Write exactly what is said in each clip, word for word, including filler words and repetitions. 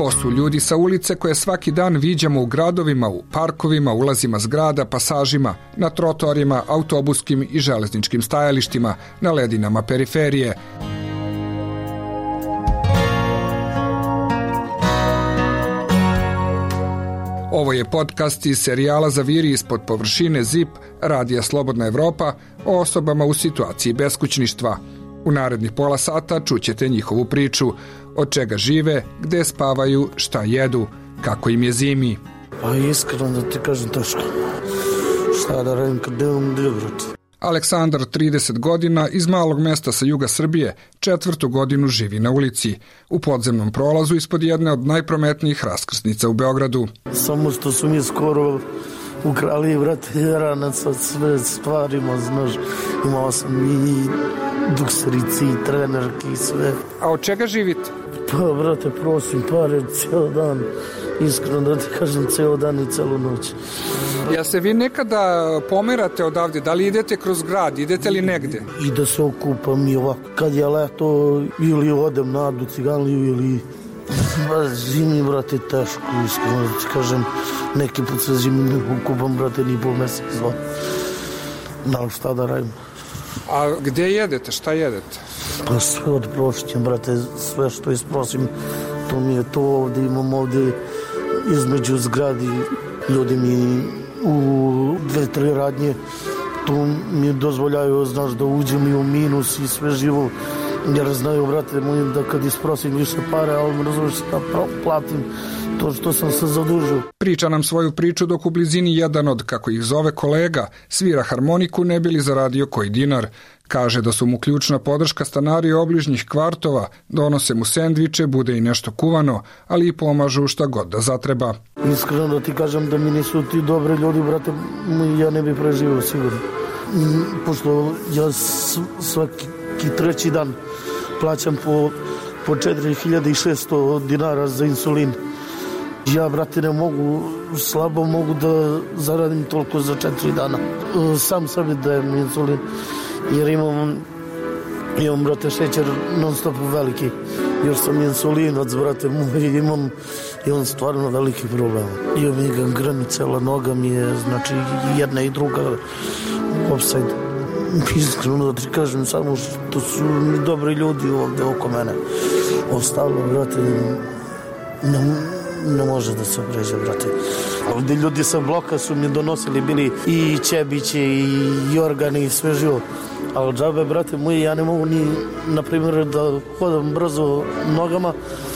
Ovo su ljudi sa ulice koje svaki dan viđamo u gradovima, u parkovima, ulazima zgrada, pasažima, na trotoarima, autobuskim i železničkim stajalištima, na ledinama periferije. Ovo je podcast iz serijala Zaviri ispod površine Z I P, radija Slobodna Evropa, o osobama u situaciji beskućništva. U narednih pola sata čućete njihovu priču, od čega žive, gde spavaju, šta jedu, kako im je zimi. Pa iskreno da ti kažem teško. Šta da radim kad nemam gdje, brate. Aleksandar, trideset godina, iz malog mesta sa juga Srbije, četvrtu godinu živi na ulici, u podzemnom prolazu ispod jedne od najprometnijih raskrsnica u Beogradu. Samo što su mi skoro ukrali, brate, ranac sa sve stvarima, znaš. Imao sam i dukserici, i trenerki, i sve. A od čega živite? Pa, brate, prosim pare cijel dan. Iskreno da ti kažem, cijel dan i celu noć. Ja se vi nekada pomerate odavde? Da li idete kroz grad? Idete li negde? I da se okupam i ovako. Kad je leto, ili odem na Adu Ciganliju, ili... Ba, zimi, brate, teško, iskreno da ti kažem. Neki put se zimi ne okupam, brate, ni pol mesec, dva. Da, šta da radim? A gde jedete? Šta jedete? Pa sve od prošćem, brate, sve što isprosim, to mi je to ovde, imam ovde između zgradi, ljudi mi u dve, tri radnje, tu mi dozvoljaju, znaš, da uđem i u minus i sve živo, jer znaju, brate, mojim da kad isprosim više pare, ali mi razumiješ da platim to što sam se zadužio. Priča nam svoju priču dok u blizini jedan od, kako ih zove, kolega svira harmoniku ne bi li zaradio koji dinar. Kaže da su mu ključna podrška stanari obližnjih kvartova, donose mu sendviče, bude i nešto kuvano, ali i pomažu šta god da zatreba. Iskreno da ti kažem da mi nisu ti dobri ljudi, brate, ja ne bi preživio sigurno. Pošto ja svaki treći dan plaćam po, po četiri hiljade šesto dinara za insulin. Ja, brate, ne mogu, slabo mogu da zaradim toliko za četiri dana. Sam sebi dajem insulin, jer imam, imam, brate, šećer non stop veliki. Jer sam insulinac, brate, moj, imam, imam stvarno veliki problem. Imam i gangrenu, cela noga mi je, znači, jedna i druga offside. Iskreno da ti kažem, samo što su dobri ljudi ovde oko mene. Ostalo, brate, ne, ne može da se pređe, brate. Ovde ljudi sa bloka su mi donosili, bili i Čebiće, i Jorgani, i sve živo. Ali džabe, brate moji, ja ne mogu ni, na primjer, da hodam brzo nogama,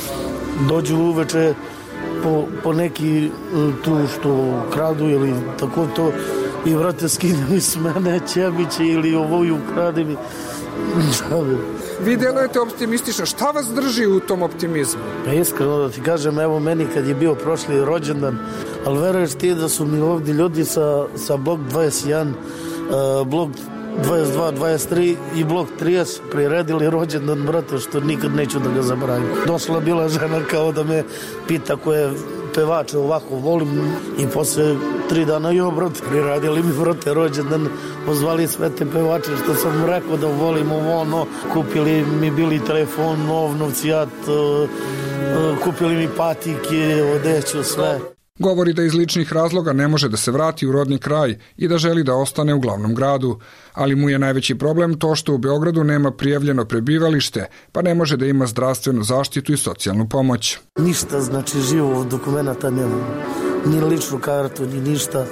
dođu uveče po, po neki tu što kradu ili tako to, i, brate, skidaju s mene Čebiće ili ovoju krade mi. Džabe. Vi delujete optimistično. Šta vas drži u tom optimizmu? Pa iskreno da ti kažem, evo meni kad je bio prošli rođendan, ali veruješ ti da su mi ovdje ljudi sa, sa blok dvadeset jedan, uh, blok dvadeset dva, dvadeset tri i blok trideset priredili rođendan, brate, što nikad neću da ga zaboravim. Došla bila žena kao da me pita koje pevače ovako volim i posle tri dana jo, brate, priradili mi, brate, rođendan, pozvali sve te pevače što sam rekao da volim ovo, ono, kupili mi bili telefon, nov, novcijat, uh, uh, kupili mi patike, odeću, sve. Govori da iz ličnih razloga ne može da se vrati u rodni kraj i da želi da ostane u glavnom gradu, ali mu je najveći problem to što u Beogradu nema prijavljeno prebivalište, pa ne može da ima zdravstvenu zaštitu i socijalnu pomoć. Ništa, znači, živog dokumenta nema, ni ličnu kartu, ni ništa.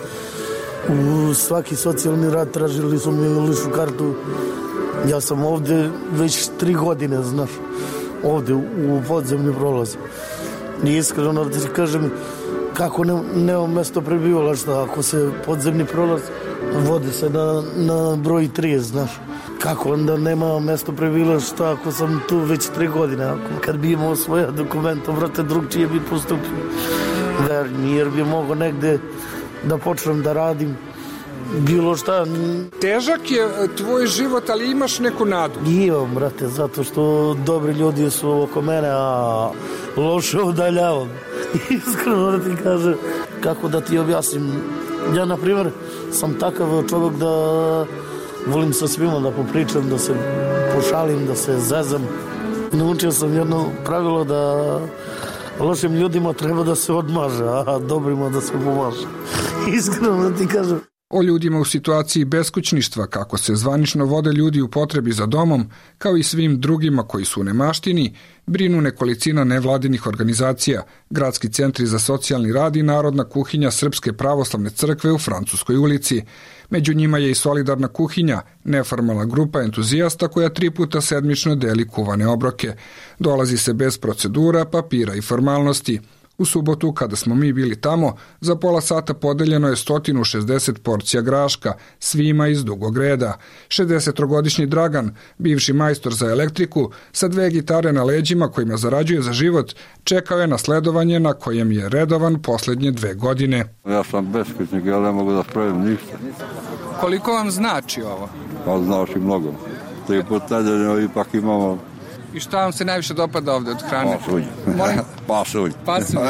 U svaki socijalni rad tražili su mi ličnu kartu. Ja sam ovde već tri godine, znaš, ovde u podzemni prolaz. I iskreno da ti kažem, kako ne, nema mesto prebivališta, ako se podzemni prolaz vodi se na, na broj tri, znaš. Kako onda nema mesto prebivališta ako sam tu već tri godine, ako kad bi imao svoje dokumenta, brate, drugčije bi postupio. Verni, jer bi mogo negde da počnem da radim bilo šta. Težak je tvoj život, ali imaš neku nadu? Imam, brate, zato što dobri ljudi su oko mene, a loše udaljavam. Iskreno da ti kažem, kako da ti objasnim. Ja, na primjer, sam takav čovjek da volim sa svima da popričam, da se pošalim, da se zezam. Naučio sam jedno pravilo da Lošim ljudima treba da se odmaže, a dobrima da se pomaže. Iskreno da ti kažem. O ljudima u situaciji beskućništva, kako se zvanično vode ljudi u potrebi za domom, kao i svim drugima koji su u nemaštini, brinu nekolicina nevladinih organizacija, gradski centri za socijalni rad i Narodna kuhinja Srpske pravoslavne crkve u Francuskoj ulici. Među njima je i Solidarna kuhinja, neformalna grupa entuzijasta koja tri puta sedmično deli kuvane obroke. Dolazi se bez procedura, papira i formalnosti. U subotu, kada smo mi bili tamo, za pola sata podeljeno je sto šezdeset porcija graška, svima iz dugog reda. šezdesettrogodišnji Dragan, bivši majstor za elektriku, sa dve gitare na leđima kojima zarađuje za život, čekao je na sledovanje na kojem je redovan poslednje dve godine. Ja sam beskućnik, ja ne mogu da spravim ništa. Koliko vam znači ovo? Pa znači mnogo. Tri puta nedeljno ipak imamo. I šta vam se najviše dopada ovde od hrane? Pasulj. Pasulj. Pasulj.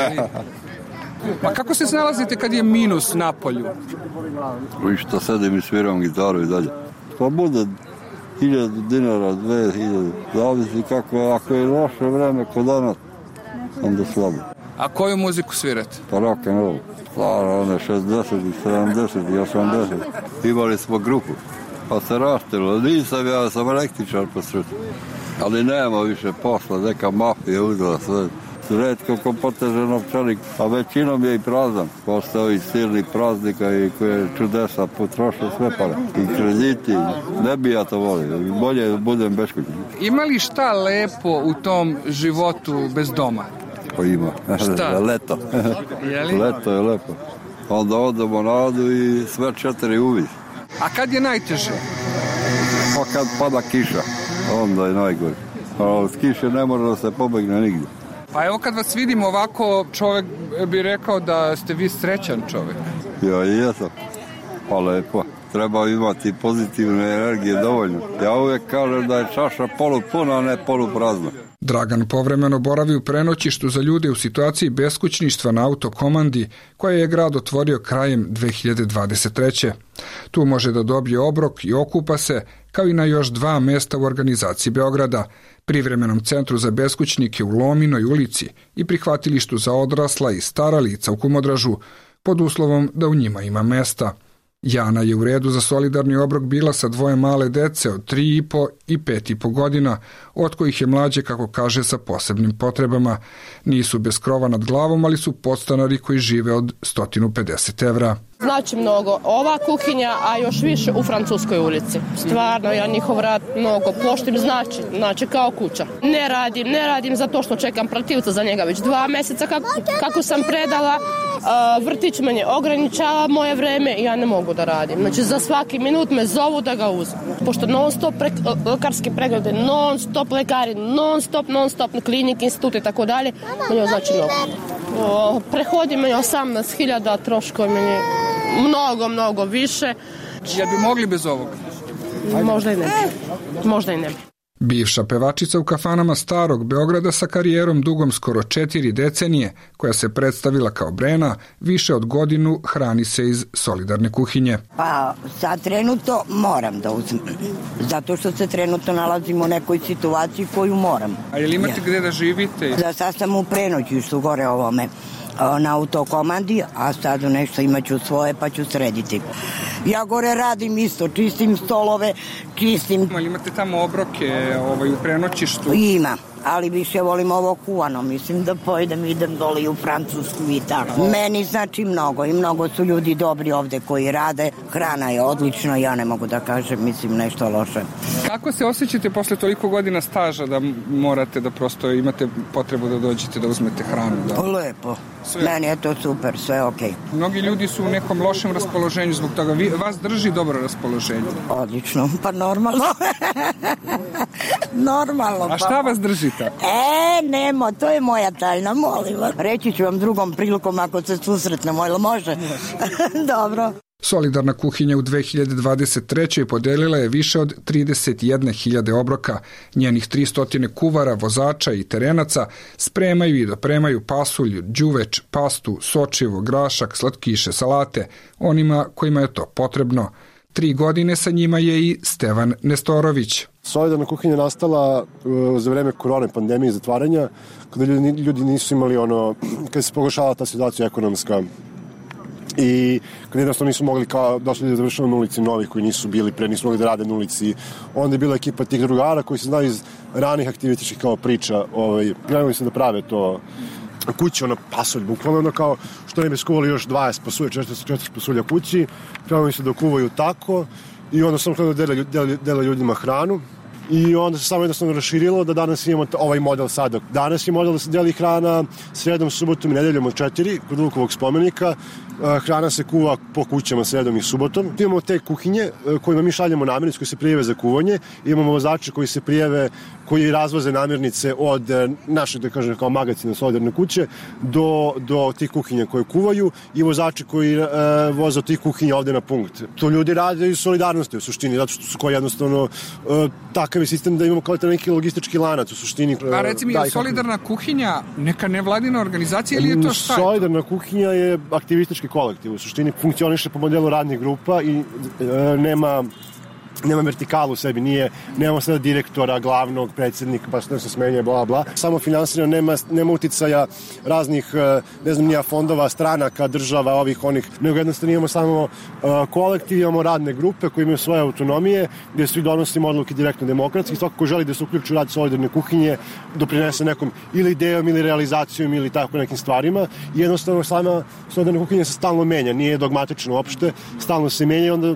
Pa kako se snalazite kad je minus na polju? I što sedim i sviram gitaru i dalje. Pa bude hiljadu dinara, dve hiljade. Zavisi kako, ako je loše vreme kod danas, onda slabo. A koju muziku svirate? Pa rock and roll. Stara, one šezdeset, sedamdeset i osamdeset. Imali smo grupu, pa se raštilo. Nisam ja, sam električar po sreću. Ali nema više posla, neka mafija uzela sve. Redko ko poteže novčanik, a većinom je i prazan. Posle ovih silnih praznika i koje čudesa potroše sve pare. I krediti, ne bi ja to volio. Bolje budem beskućnik. Ima li šta lepo u tom životu bez doma? Pa ima. Šta? Leto. Je li? Leto je lepo. Onda odemo na Adu i sve četiri uvid. A kad je najteže? Pa kad pada kiša, onda je najgore. A od kiše ne može da se pobegne nigdje. Pa evo kad vas vidim ovako, čovjek bi rekao da ste vi srećan čovjek. Ja i jesam. Pa lepo. Treba imati pozitivne energije dovoljno. Ja uvijek kažem da je čaša polupuna, a ne poluprazna. Dragan povremeno boravi u prenoćištu za ljude u situaciji beskućništva na autokomandi koje je grad otvorio krajem dve hiljade dvadeset treće. Tu može da dobije obrok i okupa se, kao i na još dva mesta u organizaciji Beograda, privremenom centru za beskućnike u Lominoj ulici i prihvatilištu za odrasla i stara lica u Kumodražu, pod uslovom da u njima ima mesta. Jana je u redu za solidarni obrok bila sa dvoje male dece od tri i po i pet i po godina, od kojih je mlađe, kako kaže, sa posebnim potrebama. Nisu bez krova nad glavom, ali su podstanari koji žive od sto pedeset evra. Znači mnogo ova kuhinja, a još više u Francuskoj ulici. Stvarno, ja njihov rad mnogo poštim, znači, znači kao kuća. Ne radim, ne radim zato što čekam protivca za njega već dva meseca kako, kako sam predala. Uh, vrtić meni ograničava moje vreme i ja ne mogu da radim. Znači za svaki minut me zovu da ga uzem. Pošto non stop pre, lekarski preglede, non stop lekari, non stop, non stop klinik, institut i tako dalje, meni znači mnogo. Uh, prehodi meni osamnaest hiljada, troškovi meni mnogo, mnogo više. Jel bi mogli bez ovoga? Možda i ne bi. Možda i ne bi. Bivša pevačica u kafanama starog Beograda sa karijerom dugom skoro četiri decenije, koja se predstavila kao Brena, više od godinu hrani se iz solidarne kuhinje. Pa sad trenutno moram da uzmem, zato što se trenutno nalazimo u nekoj situaciji koju moram. A jel imate ja. Gde da živite? Da, sad sam u prenoćištu gore ovome na autokomandi, a sad nešto imaću svoje pa ću srediti. Ja gore radim isto, čistim stolove, čistim... Ali imate tamo obroke ovaj, u prenoćištu? Ima, ali više volim ovo kuvano, mislim da pojedem, idem doli u Francusku i tako. Meni znači mnogo i mnogo su ljudi dobri ovde koji rade, hrana je odlična, ja ne mogu da kažem, mislim nešto loše. Kako se osjećate posle toliko godina staža da morate da prosto imate potrebu da dođete da uzmete hranu? Da? Lepo. Sve. Meni je to super, sve okej. Okay. Mnogi ljudi su u nekom lošem raspoloženju zbog toga. Vi, vas drži dobro raspoloženje? Odlično, pa normalno. Normalno. A šta vas drži tako? E, nemo, to je moja tajna, molim vas. Reći ću vam drugom prilikom ako se susretnemo, ili može? Dobro. Solidarna kuhinja u dve hiljade dvadeset trećoj podelila je više od trideset jedne hiljade obroka. Njenih tristo kuvara, vozača i terenaca spremaju i dopremaju pasulj, đuveč, pastu, sočivo, grašak, slatkiše, salate, onima kojima je to potrebno. Tri godine sa njima je i Stevan Nestorović. Solidarna kuhinja nastala uh, za vreme korone, pandemije i zatvaranja, kada ljudi, ljudi nisu imali ono, kada se pogoršala ta situacija ekonomska i kada jednostavno nisu mogli, kao došli ljudi završeno na ulici novi koji nisu bili pre, nisu mogli da rade na ulici. Onda je bila ekipa tih drugara koji se znaju iz ranih aktivističkih kao priča, ovaj, krenuli se da prave to kuće, ono pasulj, bukvalno ono kao što ne bi skuvali još dvadeset pasulja, četrdeset pasulja kući, krenuli se da kuvaju tako i onda sam krenuli da dele, dele, dele ljudima hranu i onda se samo jednostavno raširilo da danas imamo ovaj model sada. Danas je model da se deli hrana sredom, subotom i nedeljom od četiri kod Vukovog spomenika. Hrana se kuva po kućama sredom i subotom. Imamo te kuhinje kojima mi šaljemo namirnice koji se prijave za kuvanje. Imamo vozače koji se prijave, koji razvoze namirnice od našeg, da kažem, kao magacina solidarne kuće do, do tih kuhinja koje kuvaju i vozači koji e, voze od tih kuhinja ovde na punkt. To ljudi rade iz solidarnosti u suštini, zato što su koji jednostavno e, takav je sistem da imamo kao neki logistički lanac u suštini. E, A reci mi, je solidarna kuhinja neka nevladina organizacija ili je to šta? Solidarna kuhinja je aktivistički kolektiv. U suštini funkcioniše po modelu radnih grupa i e, nema nema vertikalu u sebi, nije, nemamo sada direktora, glavnog, predsjednika, pa što se smenje, bla, bla. Samo finansirano, nema, nema uticaja raznih, ne znam, nija fondova, stranaka, država, ovih, onih, nego jednostavno imamo samo uh, kolektiv, imamo radne grupe koje imaju svoje autonomije, gdje svi donosimo odluke direktno demokratski, svako ko želi da se uključi u rad solidarne kuhinje, doprinese nekom ili idejom, ili realizacijom, ili tako nekim stvarima. I jednostavno sama solidarna kuhinja se stalno menja, nije dogmatično uopšte, stalno se menja i onda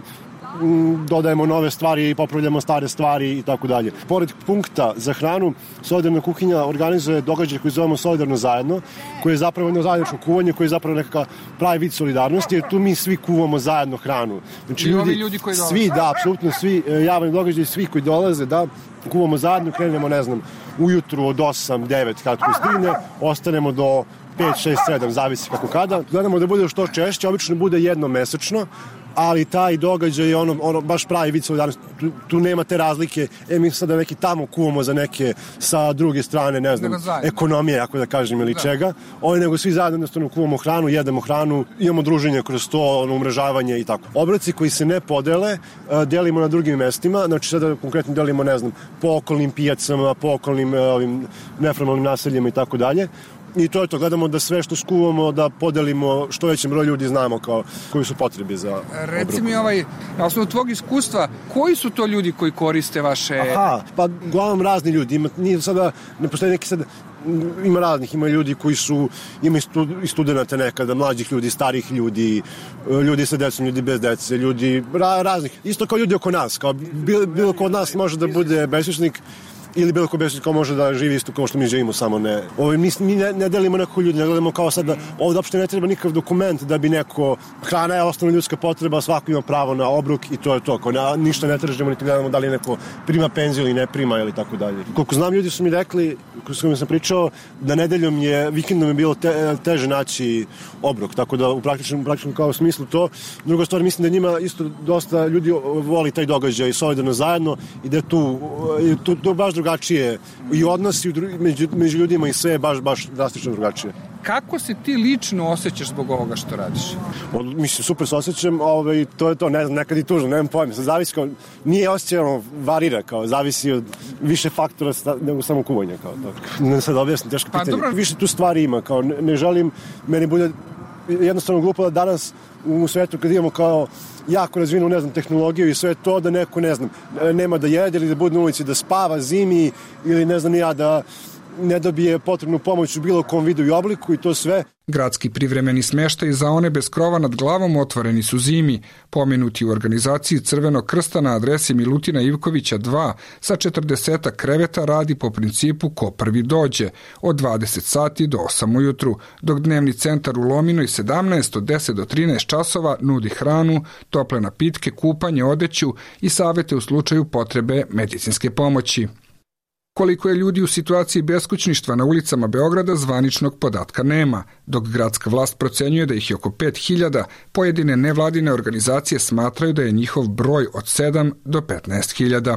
dodajemo nove stvari i popravljamo stare stvari i tako dalje. Pored punkta za hranu, solidarna kuhinja organizuje događaj koji zovemo Solidarno zajedno, koji je zapravo jedno zajedničko kuvanje, koji je zapravo nekakav pravi vid solidarnosti, jer tu mi svi kuvamo zajedno hranu. Znači, I ljudi, ovi ljudi koji dolaze? Svi, da, apsolutno svi javni događaji, svi koji dolaze, da, kuvamo zajedno, krenemo, ne znam, ujutru od osam devet kako stigne, ostanemo do pet šest sedam, zavisi kako kada. Gledamo da bude što češće, obično bude jednom mesečno, ali taj događaj je ono, ono baš pravi vid solidarnosti. Tu, tu nema te razlike, e mi sada neki tamo kuvamo za neke sa druge strane, ne znam, ekonomije, ako da kažem, ili da. čega. Ovo nego svi zajedno jednostavno kuvamo hranu, jedemo hranu, imamo druženje kroz to, ono, umrežavanje i tako. Obroci koji se ne podele, delimo na drugim mestima, znači sada konkretno delimo, ne znam, po okolnim pijacama, po okolnim ovim neformalnim naseljima i tako dalje. I to je to, gledamo da sve što skuvamo da podelimo što većem broju ljudi znamo kao koji su potrebe za obroku. Reci mi ovaj, na osnovu tvog iskustva, koji su to ljudi koji koriste vaše... Aha, pa uglavnom razni ljudi, ima, nije sada, ne postoji neki sad, ima raznih, ima ljudi koji su, ima i studenta nekada, mlađih ljudi, starih ljudi, ljudi sa decom, ljudi bez dece, ljudi ra, raznih, isto kao ljudi oko nas, kao bilo, bilo ko od nas može da bude beskućnik, ili bilo ko beskućnik ko može da živi isto kao što mi živimo, samo ne. Ovo, mi mi ne, ne delimo neko ljudi, ne gledamo kao sad da ovdje uopšte ne treba nikakav dokument da bi neko, hrana je osnovna ljudska potreba, svako ima pravo na obrok i to je to. Ko ne, ništa ne tražimo, niti gledamo da li neko prima penziju ili ne prima ili tako dalje. Koliko znam, ljudi su mi rekli, s kojima sam pričao, da nedeljom je, vikendom je bilo te, teže naći obrok, tako da u praktičnom, u praktičnom kao smislu to. Druga stvar, mislim da njima isto dosta ljudi voli taj događaj solidarno zajedno i da je tu, tu, tu baš drugačije i odnosi među, među ljudima i sve je baš, baš drastično drugačije. Kako se ti lično osjećaš zbog ovoga što radiš? Od, mislim, super se osjećam, ovaj, to je to, ne znam, nekad i tužno, nemam pojma, sad zavisi kao, nije osjećano, varira, kao, zavisi od više faktora nego samo kuvanja, kao, tako. Ne sad objasnim, teško pitanje. Pa, dobro. Više tu stvari ima, kao, ne, ne želim, meni bude jednostavno glupo da danas u svetu kad imamo kao jako razvinu, ne znam, tehnologiju i sve to, da neko, ne znam, nema da jede ili da bude na ulici, da spava zimi ili ne znam ja, da ne dobije potrebnu pomoć u bilo kom vidu i obliku i to sve. Gradski privremeni smještaj za one bez krova nad glavom otvoreni su zimi, pomenuti u organizaciji Crvenog krsta na adresi Milutina Ivkovića dva sa četrdesetak kreveta radi po principu ko prvi dođe, od dvadeset sati do osam ujutru, dok dnevni centar u Lominoj sedamnaest od deset do trinaest časova nudi hranu, tople napitke, kupanje, odeću i savete u slučaju potrebe medicinske pomoći. Koliko je ljudi u situaciji beskućništva na ulicama Beograda, zvaničnog podatka nema, dok gradska vlast procenjuje da ih je oko pet hiljada, pojedine nevladine organizacije smatraju da je njihov broj od sedam do petnaest hiljada.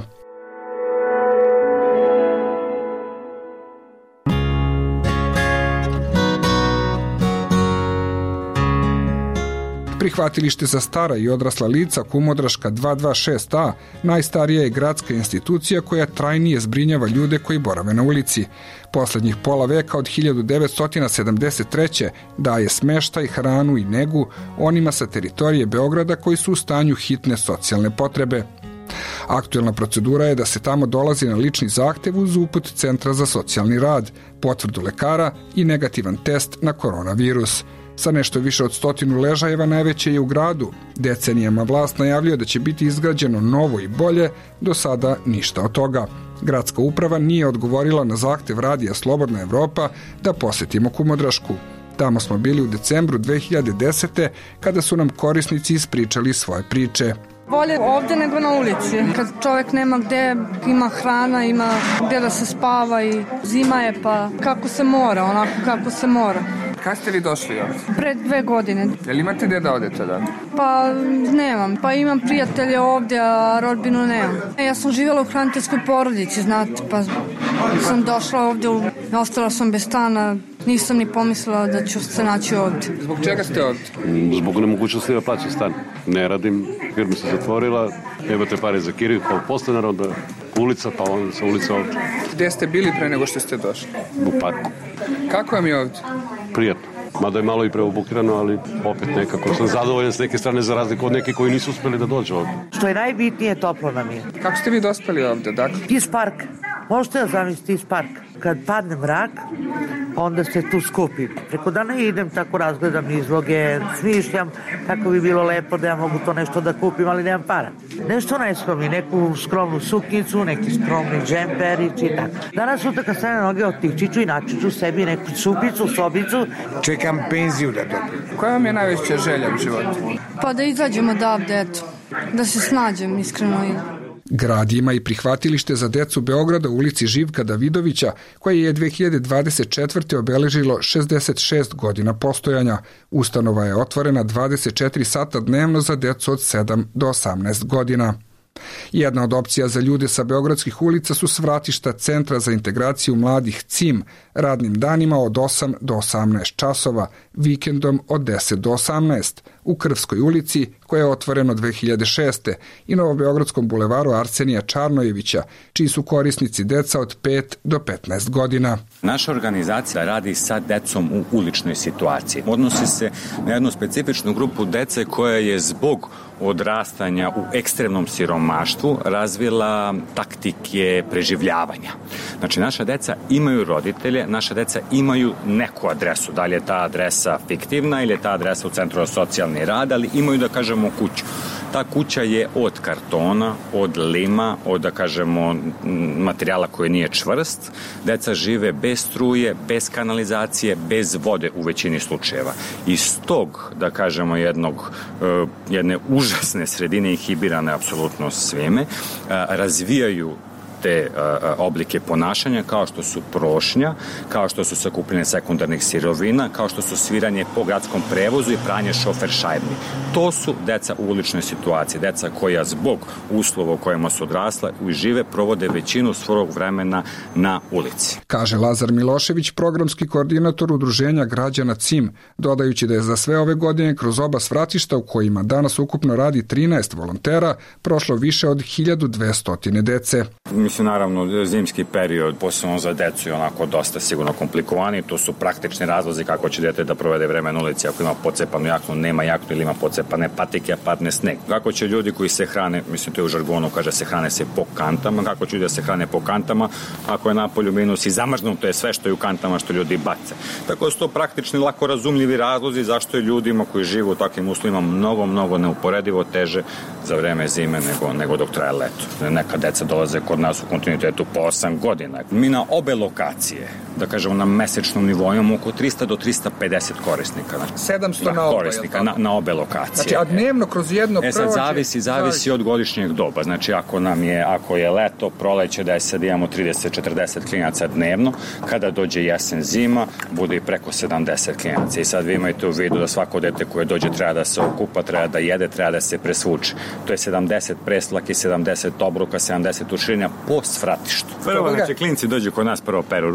Prihvatilište za stara i odrasla lica Kumodraška dvesta dvadeset šest a najstarija je gradska institucija koja trajnije zbrinjava ljude koji borave na ulici. Poslednjih pola veka od hiljadu devetsto sedamdeset treće daje smeštaj, hranu i negu onima sa teritorije Beograda koji su u stanju hitne socijalne potrebe. Aktuelna procedura je da se tamo dolazi na lični zahtev uz uput Centra za socijalni rad, potvrdu lekara i negativan test na koronavirus. Sa nešto više od stotinu ležajeva najveće je u gradu. Decenijama vlast najavljuje da će biti izgrađeno novo i bolje, do sada ništa od toga. Gradska uprava nije odgovorila na zahtev Radija Slobodna Evropa da posetimo Kumodrašku. Tamo smo bili u decembru dve hiljade desete kada su nam korisnici ispričali svoje priče. Bolje ovdje nego na ulici. Kad čovjek nema gde, ima hrana, ima gde da se spava i zima je pa kako se mora, onako kako se mora. Kad ste vi došli ovdje? Pre dve godine. Jel imate gde da odete da? Pa nemam. Pa imam prijatelje ovdje, a rodbinu nemam. Ja sam živjela u hraniteljskoj porodici, znate, pa sam došla ovdje, ostala sam bez stana, nisam ni pomislila da ću se naći ovdje. Zbog čega ste ovdje? Zbog nemogućnosti da plaćam stan. Ne radim, firma se zatvorila, nemate pare za kiriju, kao postanar, onda ulica, pa onda sa ulica ovdje. Gde ste bili pre nego što ste došli? U parku. Kako vam je ovdje? Prijatno. Mada je malo i preobukirano, ali opet nekako sam zadovoljan s neke strane za razliku od nekih koji nisu uspeli da dođu ovdje. Što je najbitnije, toplo nam je. Kako ste vi dospeli ovdje, dakle? Iz parka. Možete da zamislite iz parka. Kad padne mrak, onda se tu skupim. Preko dana idem, tako razgledam izloge, smišljam kako bi bilo lepo da ja mogu to nešto da kupim, ali nemam para. Nešto najskromni, neku skromnu suknicu, neki skromni džemper i čitak. Danas sutra kad stane noge otići ću i naći ću sebi neku supicu, sobicu. Čekam penziju da dobijem. Koja vam je najveća želja u životu? Pa da izađemo odavde, eto. Da se snađem, iskreno. Grad ima i prihvatilište za decu Beograda u ulici Živka Davidovića, koje je dve hiljade dvadeset četvrte obeležilo šezdeset šest godina postojanja. Ustanova je otvorena dvadeset četiri sata dnevno za decu od sedam do osamnaest godina. Jedna od opcija za ljude sa beogradskih ulica su svratišta Centra za integraciju mladih C I M, radnim danima od osam do osamnaest časova, vikendom od deset do osamnaest, u Krvskoj ulici, koja je otvoreno dve hiljade šeste, i Novobeogradskom bulevaru Arsenija Čarnojevića, čiji su korisnici deca od pet do petnaest godina. Naša organizacija radi sa decom u uličnoj situaciji. Odnosi se na jednu specifičnu grupu dece koja je zbog odrastanja u ekstremnom siromaštvu razvila taktike preživljavanja. Znači, naša deca imaju roditelje, naša deca imaju neku adresu. Da li je ta adresa fiktivna ili je ta adresa u Centru za socijalni rad, ali imaju, da kažemo, kuću. Ta kuća je od kartona, od lima, od, da kažemo, materijala koji nije čvrst. Deca žive bez struje, bez kanalizacije, bez vode u većini slučajeva. Iz tog, da kažemo, jednog, jedne užasne sredine, inhibirane apsolutno svime, razvijaju te a, oblike ponašanja kao što su prošnja, kao što su sakupljanje sekundarnih sirovina, kao što su sviranje po gradskom prevozu i pranje šofer šajbni. To su deca u uličnoj situaciji, deca koja zbog uslova u kojima su odrasla i žive provode većinu svog vremena na ulici. Kaže Lazar Milošević, programski koordinator udruženja građana C I M, dodajući da je za sve ove godine kroz oba svratišta u kojima danas ukupno radi trinaest volontera prošlo više od hiljadu dvesta dece. Mislim, naravno, zimski period, posebno za decu, je onako dosta sigurno komplikovani. To su praktični razlozi kako će dete da provede vreme na ulici ako ima pocepanu jaknu, nema jaknu ili ima pocepane patike, a padne sneg. Kako će ljudi koji se hrane, mislim, to je u žargonu, kaže se hrane se po kantama, kako će ljudi da se hrane po kantama ako je napolju minus i zamrznuto je sve što je u kantama što ljudi bace. Tako da su to praktični, lako razumljivi razlozi zašto je ljudima koji žive u takvim uslovima mnogo, mnogo neuporedivo teže za vreme zime nego, nego dok traje leto. Neka deca dolaze kod nas u kontinuitetu po osam godina. Mi na obe lokacije, da kažemo na mesečnom nivou, imamo oko trista do trista pedeset korisnika. Znači, sedamsto da, na oba, korisnika na, na obe lokacije. Znači, a dnevno kroz jedno prođe... E sad, zavisi, zavisi od godišnjeg doba. Znači, ako nam je, ako je leto, proleće, da je sad imamo trideset do četrdeset klinaca dnevno, kada dođe jesen, zima, bude i preko sedamdeset klinaca. I sad vi imate u vidu da svako dete koje dođe treba da se okupa, treba da jede, treba da se presvuče. To je sedamdeset preslaki, sedamdeset obruka, sedamdeset uširnja po svratištu. Prvo, znači, klinci dođu kod nas, prvo peru ruke, mi ih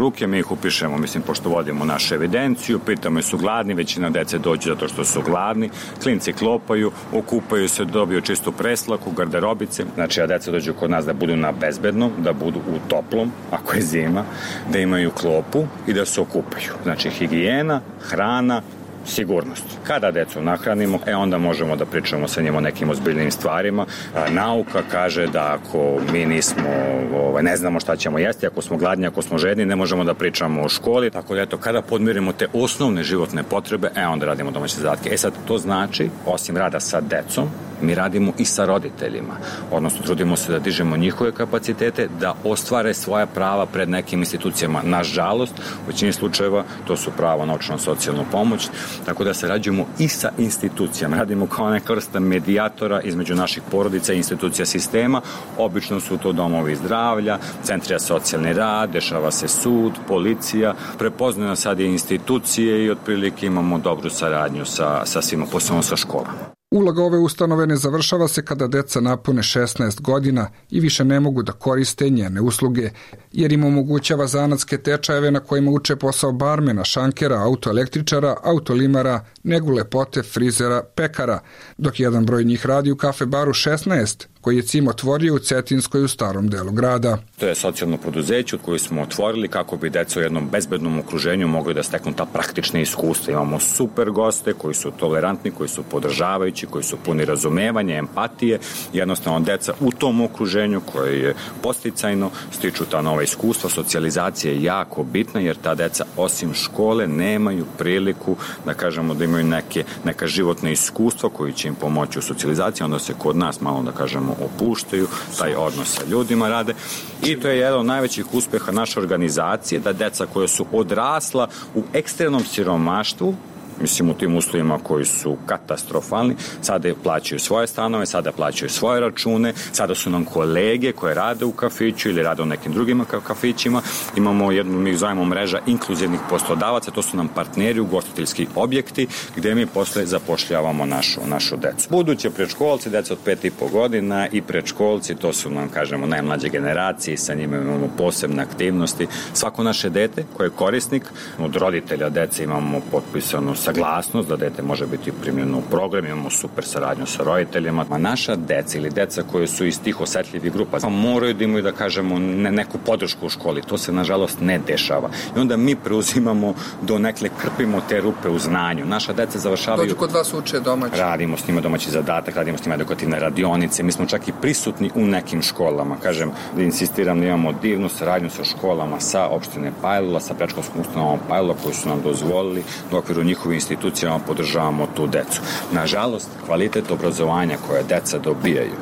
ih upišemo, mislim, pošto vodimo našu evidenciju, pitamo je su gladni, većina dece dođe zato što su gladni, klinci klopaju, okupaju se, dobiju čistu preslaku, garderobice, znači, a deca dođu kod nas da budu na bezbednom, da budu u toplom, ako je zima, da imaju klopu i da se okupaju. Znači, higijena, hrana, sigurnost. Kada decu nahranimo, e onda možemo da pričamo sa njima o nekim ozbiljnim stvarima. A, nauka kaže da ako mi nismo, ovaj, ne znamo šta ćemo jesti, ako smo gladni, ako smo žedni, ne možemo da pričamo o školi. Tako da eto, kada podmirimo te osnovne životne potrebe, e onda radimo domaće zadatke. E sad, to znači, osim rada sa decom, mi radimo i sa roditeljima. Odnosno, trudimo se da dižemo njihove kapacitete, da ostvare svoja prava pred nekim institucijama. Nažalost, u većini slučajeva to su pravo na naučno-socijalnu pomoć, tako da sarađujemo i sa institucijama. Radimo kao neka vrsta medijatora između naših porodica i institucija sistema. Obično su to domovi zdravlja, centri za socijalni rad, dešava se sud, policija, prepoznaju sad i institucije i otprilike imamo dobru saradnju sa, sa svima, posebno sa školama. Uloga ove ustanove ne završava se kada deca napune šesnaest godina i više ne mogu da koriste njene usluge, jer im omogućava zanatske tečajeve na kojima uče posao barmena, šankera, autoelektričara, autolimara, negu lepote, frizera, pekara, dok jedan broj njih radi u kafe baru šesnaest, koji je C I M otvorio u Cetinskoj u starom delu grada. To je socijalno preduzeće od koje smo otvorili kako bi deca u jednom bezbednom okruženju mogli da steknu ta praktična iskustva. Imamo super goste koji su tolerantni, koji su podržavajući, koji su puni razumevanja, empatije. Jednostavno, deca u tom okruženju koje je posticajno stiču ta nova iskustva. Socijalizacija je jako bitna jer ta deca osim škole nemaju priliku da kažemo da imaju neke, neka životna iskustva koji će im pomoći u socijalizaciji. Onda se kod nas malo da kažemo opuštaju, taj odnos sa ljudima rade i to je jedan od najvećih uspeha naše organizacije, da deca koja su odrasla u ekstremnom siromaštvu, mislim u tim uslovima koji su katastrofalni, sada plaćaju svoje stanove, sada plaćaju svoje račune, sada su nam kolege koje rade u kafiću ili rade u nekim drugim kafićima. Imamo jednu, mi zovemo mreža inkluzivnih poslodavaca, to su nam partneri, ugostiteljski objekti gde mi posle zapošljavamo našu, našu decu. Buduće predškolci, deca od pet i po godina i predškolci, to su nam, kažemo, najmlađe generacije, sa njima imamo posebne aktivnosti. Svako naše dete koje je korisnik, od roditelja dece imamo potpisanu saglasnost da dete može biti primljeno u program, imamo super saradnju sa roditeljima. A naša deca ili deca koje su iz tih osetljivih grupa pa moraju da imaju, da kažemo, ne, neku podršku u školi. To se, nažalost, ne dešava. I onda mi preuzimamo do nekle, krpimo te rupe u znanju. Naša deca završavaju... Dođu kod vas uče domaći. Radimo s njima domaći zadatak, radimo s njima edukativne radionice. Mi smo čak i prisutni u nekim školama. Kažem, da insistiram da imamo divnu saradnju sa školama, sa opštine Pajlula, sa predškolskom ustanovom Pajlula koji su nam dozvolili da u okviru njihovih institucijama podržavamo tu decu. Nažalost, kvalitet obrazovanja koje deca dobijaju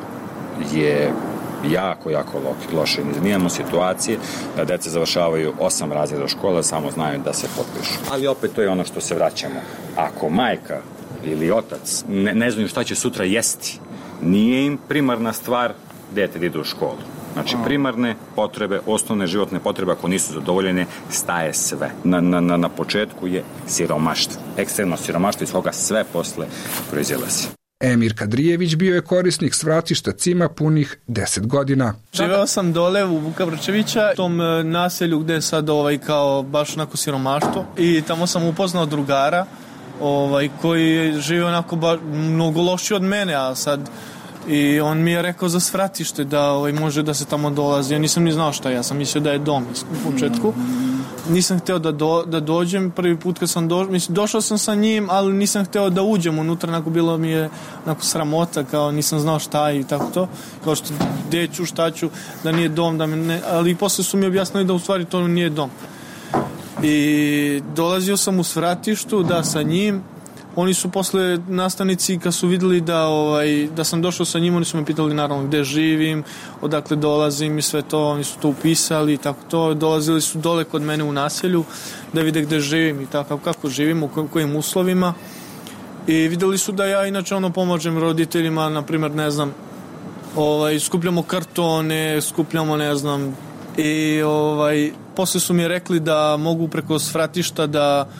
je jako, jako loše. Mi imamo situacije da deca završavaju osam razreda škola, samo znaju da se potpišu. Ali opet to je ono što se vraćamo. Ako majka ili otac ne, ne znaju šta će sutra jesti, nije im primarna stvar dete da ide u školu. Znači, primarne potrebe, osnovne životne potrebe, ako nisu zadovoljene, staje sve. Na, na, na početku je siromaštvo. Ekstremno siromaštvo iz koga sve posle proizilazi. Emir Kadrijević bio je korisnik svratišta C I M-a punih deset godina. Živeo sam dole u Vuka Vrčevića, u tom naselju gde je sad ovaj kao baš onako siromaštvo i tamo sam upoznao drugara ovaj, koji žive onako ba, mnogo loši od mene, a sad i on mi je rekao za svratište da ovaj, može da se tamo dolazi. Ja nisam ni znao šta, ja sam mislio da je dom u početku. Nisam hteo da, do, da dođem, prvi put kad sam došao, mislim, došao sam sa njim, ali nisam hteo da uđem unutra, onako bilo mi je onako sramota, kao nisam znao šta i tako to, kao što gde ću, šta ću, da nije dom, da me ne, ali posle su mi objasnili da u stvari to nije dom. I dolazio sam u svratištu, da, sa njim. Oni su posle nastavnici, kad su videli da, ovaj, da sam došao sa njim, oni su me pitali naravno gde živim, odakle dolazim i sve to, oni su to upisali i tako to. Dolazili su dole kod mene u naselju da vide gde živim i tako, kako živim, u kojim uslovima. I videli su da ja inače ono pomažem roditeljima, na primjer, ne znam, ovaj, skupljamo kartone, skupljamo, ne znam, i ovaj, posle su mi rekli da mogu preko svratišta da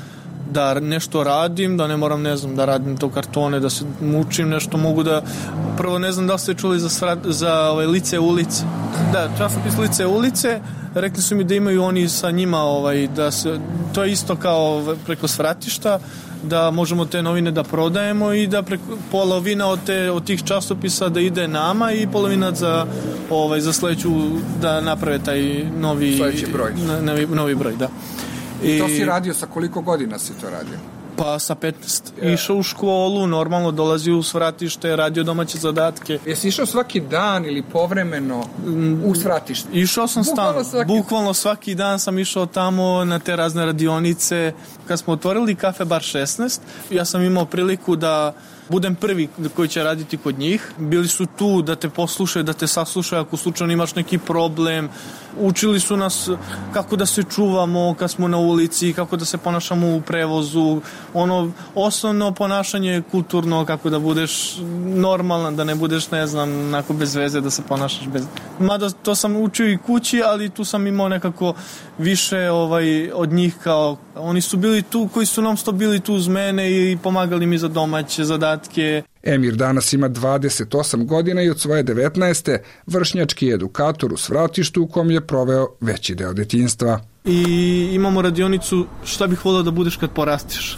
da nešto radim, da ne moram, ne znam, da radim to kartone, da se mučim nešto, mogu da, prvo ne znam da li ste čuli za, srat, za ovaj, lice ulice. Da, časopis Lice ulice, rekli su mi da imaju oni sa njima, ovaj, da se, to je isto kao preko svratišta, da možemo te novine da prodajemo i da preko, polovina od, te, od tih časopisa da ide nama i polovina za, ovaj, za sledeću da naprave taj novi broj. Novi, novi broj, da. I to si radio, sa koliko godina si to radio? Pa sa petnaest. Yeah. Išao u školu, normalno dolazio u svratište, radio domaće zadatke. Jesi išao svaki dan ili povremeno u svratište? Išao sam bukvalno stalno. Svaki... Bukvalno svaki dan sam išao tamo na te razne radionice. Kad smo otvorili Kafe Bar šesnaest, ja sam imao priliku da budem prvi koji će raditi kod njih. Bili su tu da te poslušaju, da te saslušaju ako slučajno imaš neki problem. Učili su nas kako da se čuvamo kad smo na ulici, kako da se ponašamo u prevozu. Ono, osnovno ponašanje kulturno, kako da budeš normalan, da ne budeš, ne znam, onako bez veze, da se ponašaš bez... Mada to sam učio i kući, ali tu sam imao nekako više ovaj, od njih kao... Oni su bili tu, koji su non stop bili tu uz mene i pomagali mi za domaće zadatke. Emir danas ima dvadeset osam godina i od svoje devetnaeste vršnjački je edukator u svratištu u kom je proveo veći deo detinjstva. I imamo radionicu šta bih volao da budeš kad porastiš.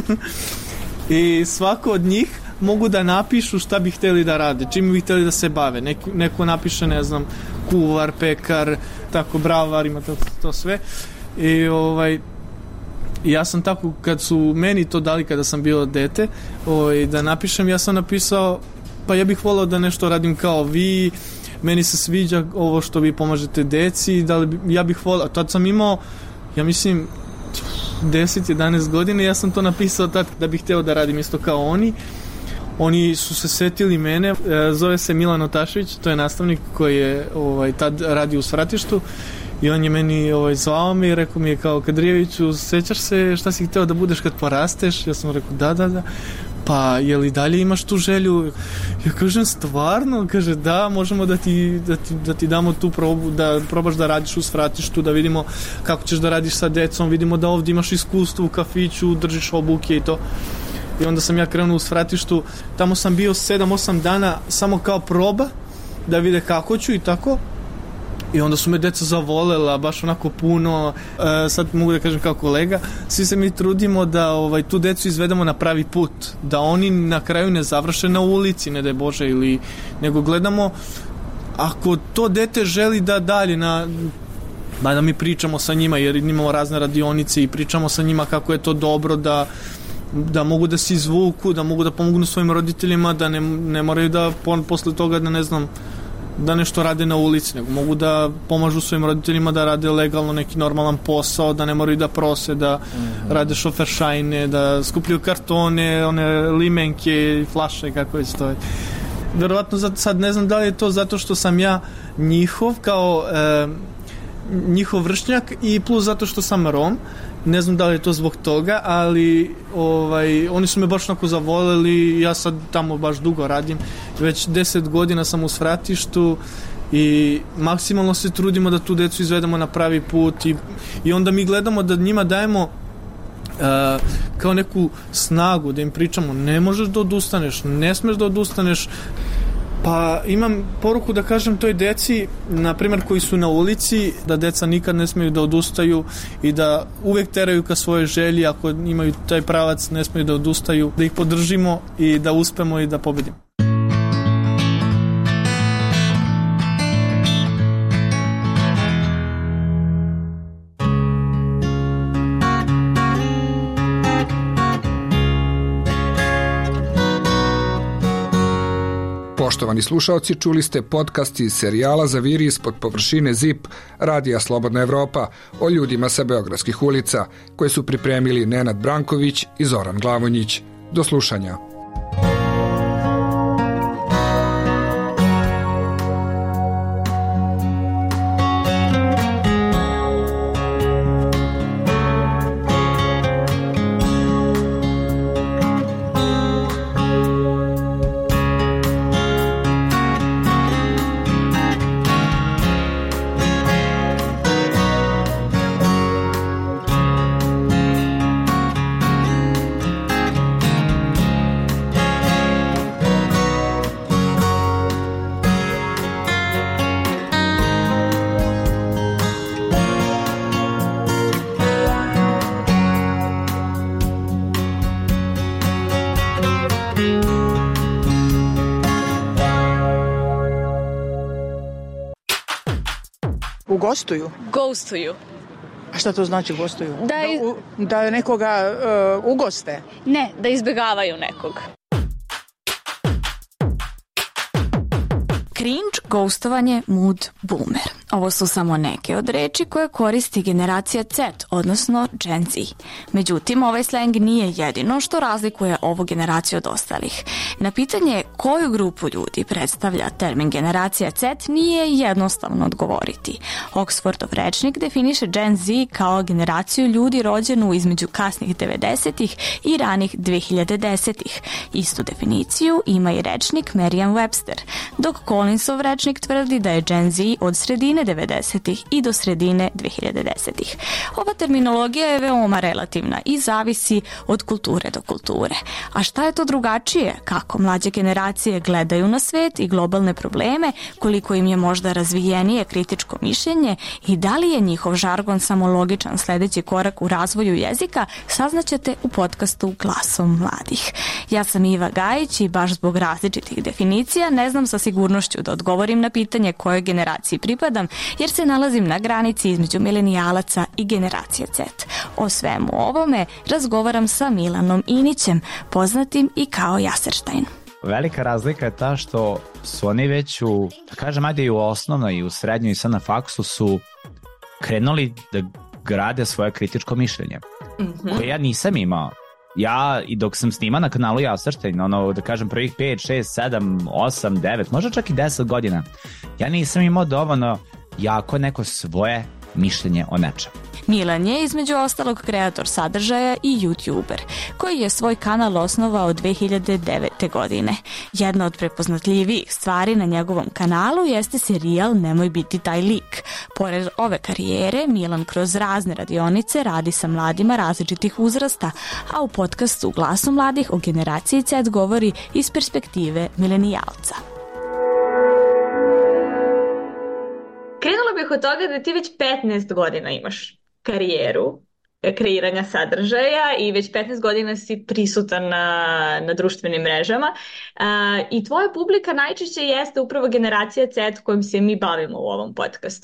I svako od njih mogu da napišu šta bi hteli da rade, čim bi hteli da se bave. Neko, neko napiše, ne znam, kuvar, pekar, tako, bravar, ima to, to sve. I ovaj... ja sam tako, kad su meni to dali kada sam bio dete, ovaj, da napišem, ja sam napisao, pa ja bih volao da nešto radim kao vi, meni se sviđa ovo što vi pomažete deci, da li, ja bih volao, tad sam imao, ja mislim, deset jedanaest godine, ja sam to napisao tad da bih hteo da radim isto kao oni. Oni su se setili mene, zove se Milan Otašević, to je nastavnik koji je ovaj, tad radio u svratištu. I on je meni ovaj, zvao me i rekao mi je kao, Kadrijeviću, sećaš se šta si hteo da budeš kad porasteš? Ja sam rekao, da, da, da. Pa, je li dalje imaš tu želju? Ja kažem, stvarno? Kaže, da, možemo da ti, da ti, da ti damo tu probu, da probaš da radiš u svratištu, da vidimo kako ćeš da radiš sa decom, vidimo da ovdje imaš iskustvo u kafiću, držiš obuke i to. I onda sam ja krenuo u svratištu, tamo sam bio sedam osam dana samo kao proba, da vide kako ću i tako. I onda su me deca zavolela, baš onako puno, e, sad mogu da kažem kao kolega, svi se mi trudimo da ovaj, tu decu izvedemo na pravi put, da oni na kraju ne završe na ulici, ne daj Bože, ili, nego gledamo, ako to dete želi da dalje na... Ba da mi pričamo sa njima, jer imamo razne radionice i pričamo sa njima kako je to dobro da, da mogu da se izvuku, da mogu da pomognu svojim roditeljima, da ne, ne moraju da posle toga da ne znam, da nešto rade na ulici, nego mogu da pomažu svojim roditeljima da rade legalno neki normalan posao, da ne moraju da prose, da mm-hmm. rade šoferšajne, da skupljaju kartone, one limenke, flaše, kako već to je. Verovatno sad ne znam da li je to zato što sam ja njihov kao e, njihov vršnjak i plus zato što sam Rom. Ne znam da li je to zbog toga, ali ovaj, oni su me baš onako zavoleli, ja sad tamo baš dugo radim, već deset godina sam u svratištu i maksimalno se trudimo da tu decu izvedemo na pravi put i, i onda mi gledamo da njima dajemo uh, kao neku snagu, da im pričamo ne možeš da odustaneš, ne smeš da odustaneš. Pa imam poruku da kažem toj deci, na primjer koji su na ulici, da deca nikad ne smeju da odustaju i da uvek teraju ka svoje želji, ako imaju taj pravac ne smeju da odustaju, da ih podržimo i da uspemo i da pobedimo. Poštovani slušaoci, čuli ste podcast iz serijala Zaviri ispod površine ZIP Radija Slobodna Evropa o ljudima sa beogradskih ulica, koje su pripremili Nenad Branković i Zoran Glavonjić. Do slušanja. Ugostuju? Gostuju. A šta to znači gostuju? Da, i... da, u, da nekoga uh, ugoste? Ne, da izbjegavaju nekog. Cringe, ghostovanje, mood, boomer. Ovo su samo neke od reči koje koristi generacija Z, odnosno Gen Z. Međutim, ovaj slang nije jedino što razlikuje ovu generaciju od ostalih. Na pitanje koju grupu ljudi predstavlja termin generacija Z nije jednostavno odgovoriti. Oxfordov rečnik definiše Gen Z kao generaciju ljudi rođenu između kasnih devedesetih i ranih dve hiljade desetih. Istu definiciju ima i rečnik Merriam-Webster, dok Collinsov rečnik tvrdi da je Gen Z od sredine devedesetih i do sredine dve hiljade desetih. Ova terminologija je veoma relativna i zavisi od kulture do kulture. A šta je to drugačije? Kako mlađe generacije gledaju na svet i globalne probleme, koliko im je možda razvijenije kritičko mišljenje i da li je njihov žargon samo logičan sledeći korak u razvoju jezika, saznaćete u podcastu Glasom mladih. Ja sam Iva Gajić i baš zbog različitih definicija ne znam sa sigurnošću da odgovorim na pitanje kojoj generaciji pripadam, jer se nalazim na granici između milenijalaca i generacije Z. O svemu ovome razgovaram sa Milanom Inićem, poznatim i kao Jaserštajn. Velika razlika je ta što su oni već u, da kažem, ajde i u osnovnoj i u srednjoj i sad na faksu su krenuli da grade svoje kritičko mišljenje, mm-hmm. koje ja nisam imao. Ja, i dok sam snima na kanalu Jaserštajn, ono, da kažem, prvih pet, šest, sedam, osam, devet, možda čak i deset godina, ja nisam imao dovoljno jako neko svoje mišljenje o nečem. Milan je između ostalog kreator sadržaja i youtuber, koji je svoj kanal osnovao dve hiljade devete. godine. Jedna od prepoznatljivijih stvari na njegovom kanalu jeste serijal Nemoj biti taj lik. Pored ove karijere, Milan kroz razne radionice radi sa mladima različitih uzrasta, a u podcastu Glasu mladih o generaciji Z govori iz perspektive milenijalca. Krenula bih od toga da ti već petnaest godina imaš karijeru kreiranja sadržaja i već petnaest godina si prisutan na, na društvenim mrežama uh, i tvoja publika najčešće jeste upravo generacija Z kojom se mi bavimo u ovom podcastu.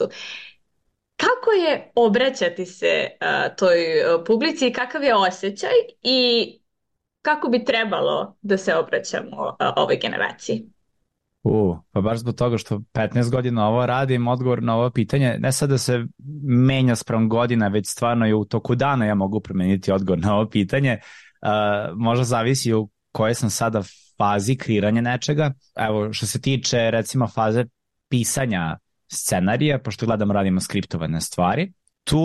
Kako je obraćati se uh, toj uh, publici i kakav je osjećaj i kako bi trebalo da se obraćamo uh, ovoj generaciji? U, pa baš zbog toga što petnaest godina ovo radim, odgovor na ovo pitanje, ne sad da se menja sprem godina, već stvarno je u toku dana ja mogu promeniti odgovor na ovo pitanje. Uh, možda zavisi u kojoj sam sada fazi kreiranja nečega. Evo, što se tiče recimo faze pisanja scenarija, pošto gledam radimo skriptovane stvari, tu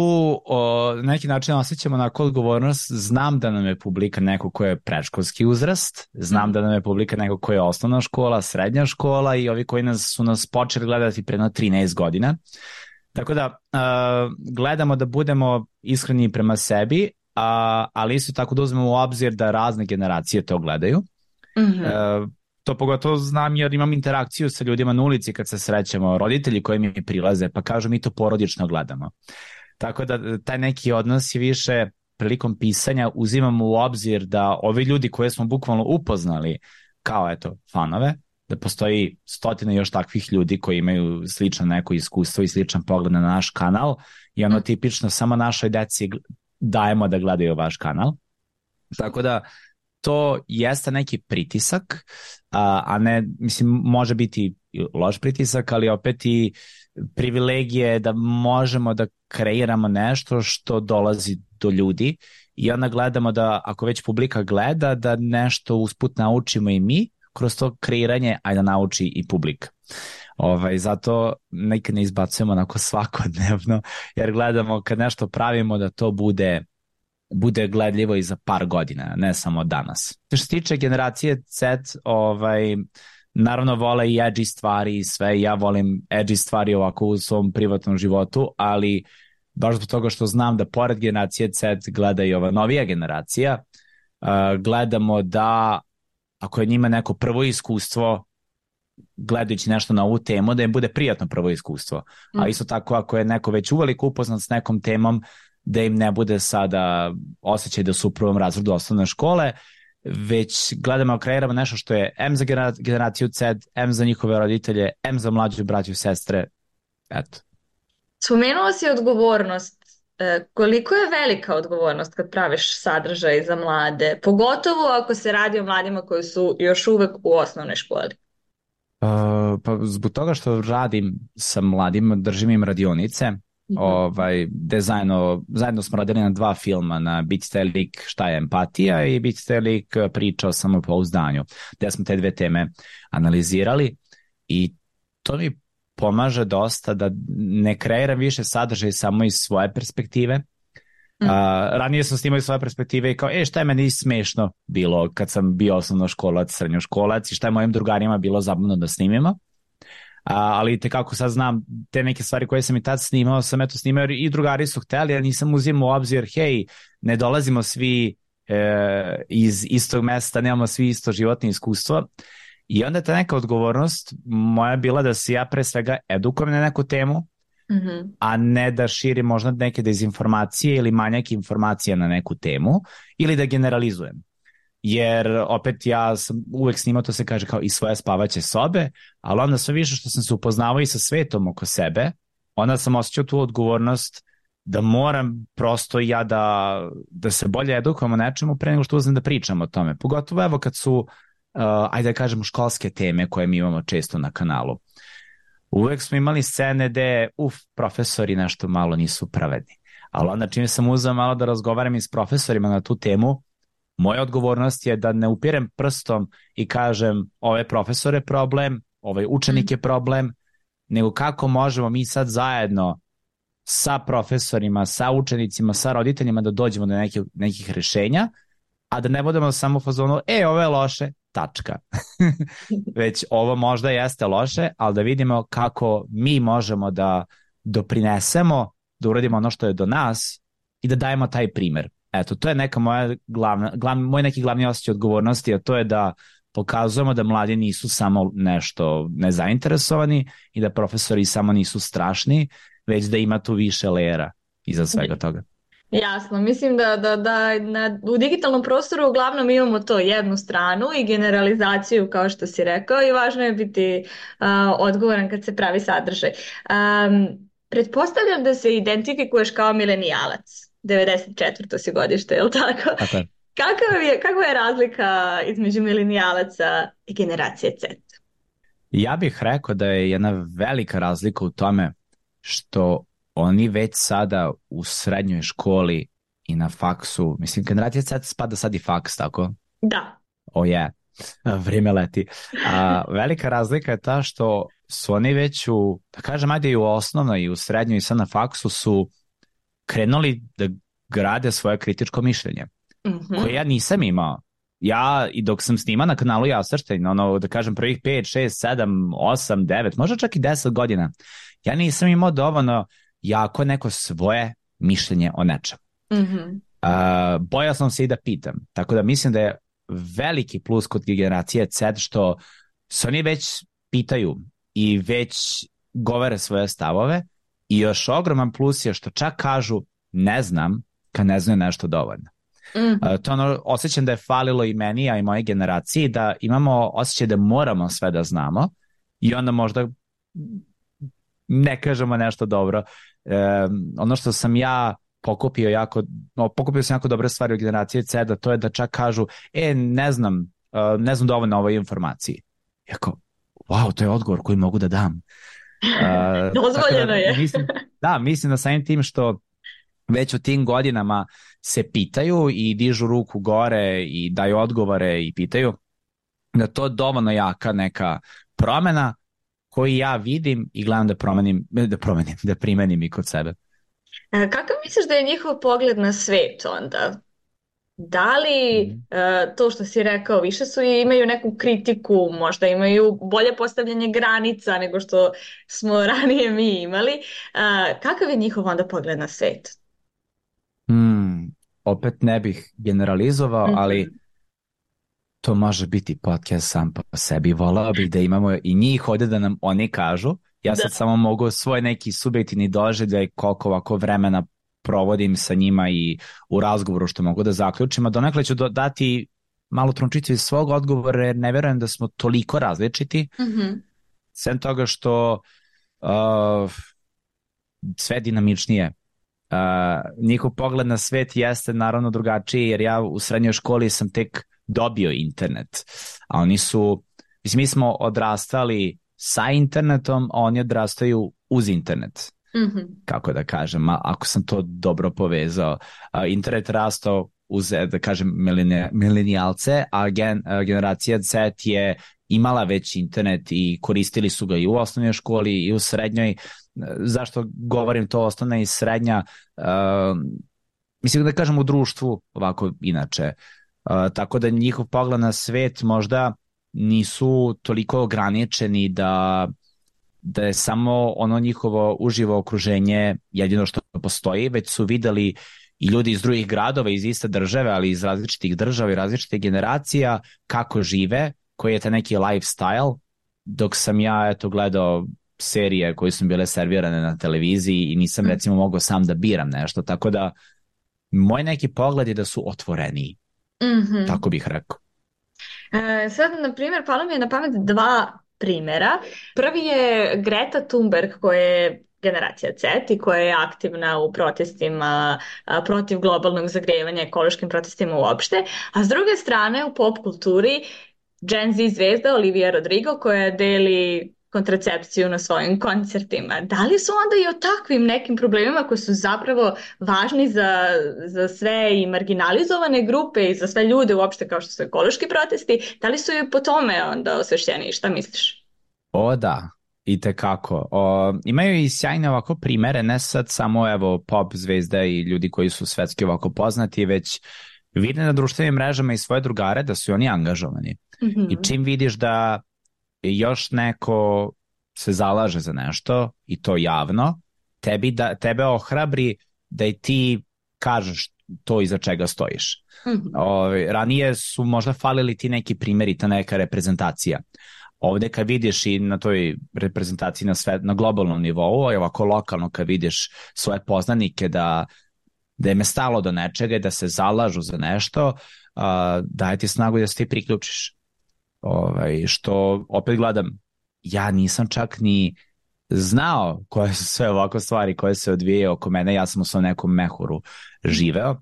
o, na neki način osjećamo onako odgovornost, znam da nam je publika neko ko je predškolski uzrast, znam mm. da nam je publika neko ko je osnovna škola, srednja škola i ovi koji nas, su nas počeli gledati pre trinaest godina. Tako da uh, gledamo da budemo iskreni prema sebi, a, ali isto tako da uzmemo u obzir da razne generacije to gledaju. Mm-hmm. Uh, to pogotovo znam jer imam interakciju sa ljudima na ulici kad se srećemo, roditelji koji mi prilaze pa kažu mi to porodično gledamo. Tako da taj neki odnos je više prilikom pisanja uzimamo u obzir da ovi ljudi koje smo bukvalno upoznali kao eto fanove, da postoji stotine još takvih ljudi koji imaju slično neko iskustvo i sličan pogled na naš kanal i ono tipično samo našoj deci dajemo da gledaju vaš kanal. Tako da to jeste neki pritisak, a, a ne, mislim, može biti loš pritisak, ali opet i privilegije da možemo da kreiramo nešto što dolazi do ljudi i onda gledamo da ako već publika gleda da nešto usput naučimo i mi kroz to kreiranje, ajde da nauči i publika. Ovaj, zato nekad ne izbacujemo onako svakodnevno jer gledamo kad nešto pravimo da to bude bude gledljivo i za par godina, ne samo danas. Što se tiče generacije Z, ovaj, naravno vole i edgy stvari i sve, ja volim edgy stvari ovako u svom privatnom životu, ali baš zbog toga što znam da pored generacije Z gleda i ova novija generacija, uh, gledamo da ako je njima neko prvo iskustvo gledajući nešto na ovu temu, da im bude prijatno prvo iskustvo. Mm. A isto tako ako je neko već uveliko upoznat s nekom temom, da im ne bude sada osjećaj da su u prvom razredu osnovne škole, već gledamo, kreiramo nešto što je M za generaciju Z, M za njihove roditelje, M za mlađu braću i sestre. Eto. Spomenuo si odgovornost. Koliko je velika odgovornost kad praviš sadržaj za mlade, pogotovo ako se radi o mladima koji su još uvek u osnovnoj školi? Uh, pa zbog toga što radim sa mladima, držim im radionice, mm-hmm. ovaj, gde zajedno, zajedno smo radili na dva filma, na Bicite lik šta je empatija i Bicite lik priča o samopouzdanju, gde smo te dve teme analizirali i to mi pomaže dosta da ne kreiram više sadržaj samo iz svoje perspektive. Mm. A, ranije sam snimao iz svoje perspektive i kao, e, šta je meni smešno bilo kad sam bio osnovnoškolac, srednjoškolac i šta je mojim drugarima bilo zabavno da snimimo. A, ali te kako sad znam, te neke stvari koje sam i tad snimao, sam eto snimao i drugari su hteli, ali nisam uzimao u obzir, hej, ne dolazimo svi e, iz istog mesta, nemamo svi isto životno iskustvo. I onda je ta neka odgovornost moja bila da se ja pre svega edukujem na neku temu, mm-hmm. a ne da širim možda neke dezinformacije ili manjak informacija na neku temu ili da generalizujem. Jer opet ja sam uvek snimao, to se kaže kao i svoje spavaće sobe, ali onda sve više što sam se upoznavao i sa svetom oko sebe, onda sam osjećao tu odgovornost da moram prosto ja da, da se bolje edukujem o nečemu pre nego što uzem da pričam o tome. Pogotovo evo kad su Uh, ajde da kažemo školske teme koje mi imamo često na kanalu. Uvek smo imali scene gde, uf, profesori nešto malo nisu pravedni. Ali onda čim sam uzeo malo da razgovaram i s profesorima na tu temu, moja odgovornost je da ne upirem prstom i kažem ovaj profesor je problem, ovaj učenik je problem, nego kako možemo mi sad zajedno sa profesorima, sa učenicima, sa roditeljima da dođemo do nekih, nekih rešenja, a da ne budemo samo u fazonu, e, ovo je loše, tačka. Već ovo možda jeste loše, ali da vidimo kako mi možemo da doprinesemo, da uradimo ono što je do nas i da dajemo taj primer. Eto, to je neka moja glavna, glav, moj neki glavni osjećaj odgovornosti, a to je da pokazujemo da mladi nisu samo nešto nezainteresovani i da profesori samo nisu strašni, već da ima tu više lejera iza svega toga. Jasno, mislim da, da, da na, u digitalnom prostoru uglavnom imamo to jednu stranu i generalizaciju kao što si rekao i važno je biti uh, odgovoran kad se pravi sadržaj. Um, pretpostavljam da se identifikuješ kao milenijalac, devedeset četvrto si godište, je li tako? Tako je. Kakva je, kakva je razlika između milenijalaca i generacije Z? Ja bih rekao da je jedna velika razlika u tome što oni već sada u srednjoj školi i na faksu, mislim, generacija Z spada sad i faks, tako? Da. O je, vrijeme leti. A, velika razlika je ta što su oni već u, da kažem, ajde i u osnovnoj i u srednjoj i sad na faksu su krenuli da grade svoje kritičko mišljenje, mm-hmm. koje ja nisam imao. Ja, i dok sam snima na kanalu Jasrštajn, ono, da kažem, prvih pet, šest, sedam, osam, devet, možda čak i deset godina, ja nisam imao dovoljno jako neko svoje mišljenje o nečem. Mm-hmm. Uh, bojao sam se i da pitam. Tako da mislim da je veliki plus kod generacije Z što se oni već pitaju i već govore svoje stavove i još ogroman plus je što čak kažu ne znam kad ne znaju nešto dovoljno. Mm-hmm. Uh, to ono, osjećam da je falilo i meni, a i moje generaciji, da imamo osjećaj da moramo sve da znamo i onda možda ne kažemo nešto dobro. Um, ono što sam ja pokupio jako, no, pokupio sam jako dobre stvari u generaciji Z, da to je da čak kažu, e, ne znam, uh, ne znam dovoljno o ovoj informaciji. Jako, wow, to je odgovor koji mogu da dam. Uh, Dozvoljeno da, je. Mislim, da, mislim da samim tim što već u tim godinama se pitaju i dižu ruku gore i daju odgovore i pitaju, da to je dovoljno jaka neka promena koji ja vidim i gledam da promenim, da promenim, da primenim i kod sebe. Kakav misliš da je njihov pogled na svet onda? Da li mm. uh, to što si rekao, više su i imaju neku kritiku, možda imaju bolje postavljanje granica nego što smo ranije mi imali. Uh, kakav je njihov onda pogled na svet? Mm, opet ne bih generalizovao, mm-hmm. ali to može biti podcast sam po sebi. Volao bih da imamo i njih ovdje da nam oni kažu. Ja sad da. samo mogu svoj neki subjektivni doživljaj koliko ovako vremena provodim sa njima i u razgovoru što mogu da zaključim, a donekle ću dati malu trunčicu iz svog odgovora jer ne verujem da smo toliko različiti. Mm-hmm. Sem toga što uh, sve dinamičnije. Uh, njihov pogled na svet jeste naravno drugačiji, jer ja u srednjoj školi sam tek dobio internet, a oni su, mislim, mi smo odrastali sa internetom, a oni odrastaju uz internet. Mm-hmm. Kako da kažem, ako sam to dobro povezao. Uh, internet rastao uz, da kažem, milenijalce, a gen, uh, generacija Z je imala već internet i koristili su ga i u osnovnoj školi i u srednjoj. Zašto govorim to osnovna i srednja? Uh, mislim da kažem u društvu ovako inače. Uh, tako da njihov pogled na svet možda nisu toliko ograničeni da, da je samo ono njihovo uživo okruženje jedino što postoji, već su videli i ljudi iz drugih gradova, iz iste države, ali iz različitih država i različitih generacija, kako žive, koji je ta neki lifestyle, dok sam ja eto gledao serije koje su bile servirane na televiziji i nisam recimo mogao sam da biram nešto, tako da moj neki pogled je da su otvoreniji, mm-hmm. tako bih rekao. E, sad, na primjer, palo mi je na pamet dva primjera. Prvi je Greta Thunberg, koja je generacija Z i koja je aktivna u protestima a, protiv globalnog zagrevanja, ekološkim protestima uopšte, a s druge strane u pop kulturi Gen Z zvezda Olivia Rodrigo koja deli kontracepciju na svojim koncertima. Da li su onda i o takvim nekim problemima koji su zapravo važni za, za sve i marginalizovane grupe i za sve ljude uopšte kao što su ekološki protesti, da li su i po tome onda osvešćeni? Šta misliš? O da, i tekako. O, imaju i sjajne ovako primere, ne sad samo evo pop zvezda i ljudi koji su svetski ovako poznati, već vide na društvenim mrežama i svoje drugare da su oni angažovani. Mm-hmm. I čim vidiš da još neko se zalaže za nešto i to javno, tebi da, tebe ohrabri da i ti kažeš to iza čega stojiš. Mm-hmm. O, ranije su možda falili ti neki primjeri, ta neka reprezentacija. Ovde kad vidiš i na toj reprezentaciji na, svet, na globalnom nivou, a ovako lokalno kad vidiš svoje poznanike da, da im je stalo do nečega i da se zalažu za nešto, uh, daje ti snagu da se ti priključiš. Ovaj, što opet gledam, ja nisam čak ni znao koje su sve ovako stvari koje se odvije oko mene, ja sam u svom nekom mehuru živeo,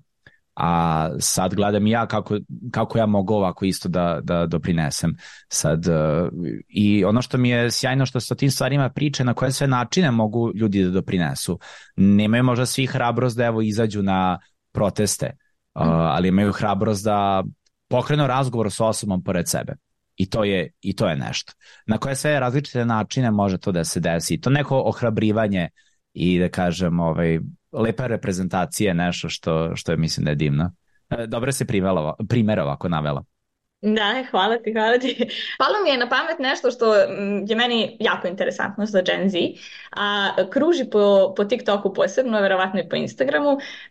a sad gledam ja kako, kako ja mogu ovako isto da, da doprinesem sad. Uh, i ono što mi je sjajno što se o tim stvarima priče na koje sve načine mogu ljudi da doprinesu. Nemaju možda svi hrabrost da evo izađu na proteste, uh, ali imaju hrabrost da pokrenu razgovor sa osobom pored sebe. I to je, i to je nešto. Na koje sve različite načine može to da se desi. To neko ohrabrivanje i da kažem ovaj, lepa reprezentacija je nešto što, što je mislim da je divno. Dobro se primjer ovako navela. Da, hvala ti, hvala ti. Palo mi je na pamet nešto što je meni jako interesantno za Gen Z, a kruži po, po TikToku posebno, verovatno i po Instagramu.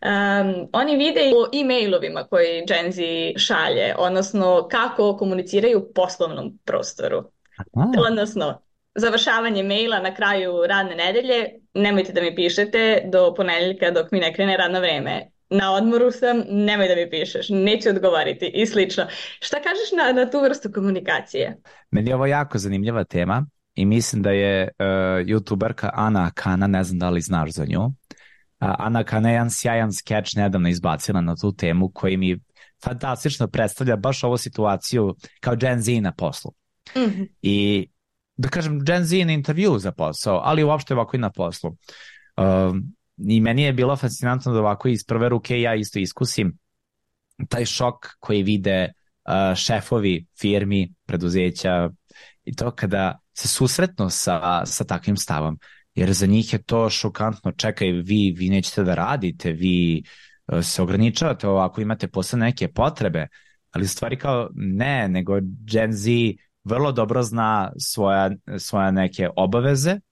Um, oni vide o e-mailovima koji Gen Z šalje, odnosno kako komuniciraju u poslovnom prostoru. Aha. Odnosno, završavanje maila na kraju radne nedelje, nemojte da mi pišete do ponedeljka dok mi ne krene radno vreme. Na odmoru sam, nemoj da mi pišeš, neću odgovoriti i slično. Šta kažeš na, na tu vrstu komunikacije? Meni je ovo jako zanimljiva tema i mislim da je uh, youtuberka Ana Kana, ne znam da li znaš za nju. Uh, Ana Kana je jedan sjajan skeč nedavno izbacila na tu temu koji mi fantastično predstavlja baš ovu situaciju kao Gen Z na poslu. Mm-hmm. I da kažem Gen Z na intervju za posao, ali uopšte ovako i na poslu. Uh, I meni je bilo fascinantno da ovako iz prve ruke ja isto iskusim taj šok koji vide uh, šefovi firmi, preduzeća i to kada se susretnu sa, sa takvim stavom. Jer za njih je to šokantno. Čekaj, vi, vi nećete da radite, vi uh, se ograničavate ovako, imate posle neke potrebe, ali stvari kao ne, nego Gen Z vrlo dobro zna svoja, svoja neke obaveze,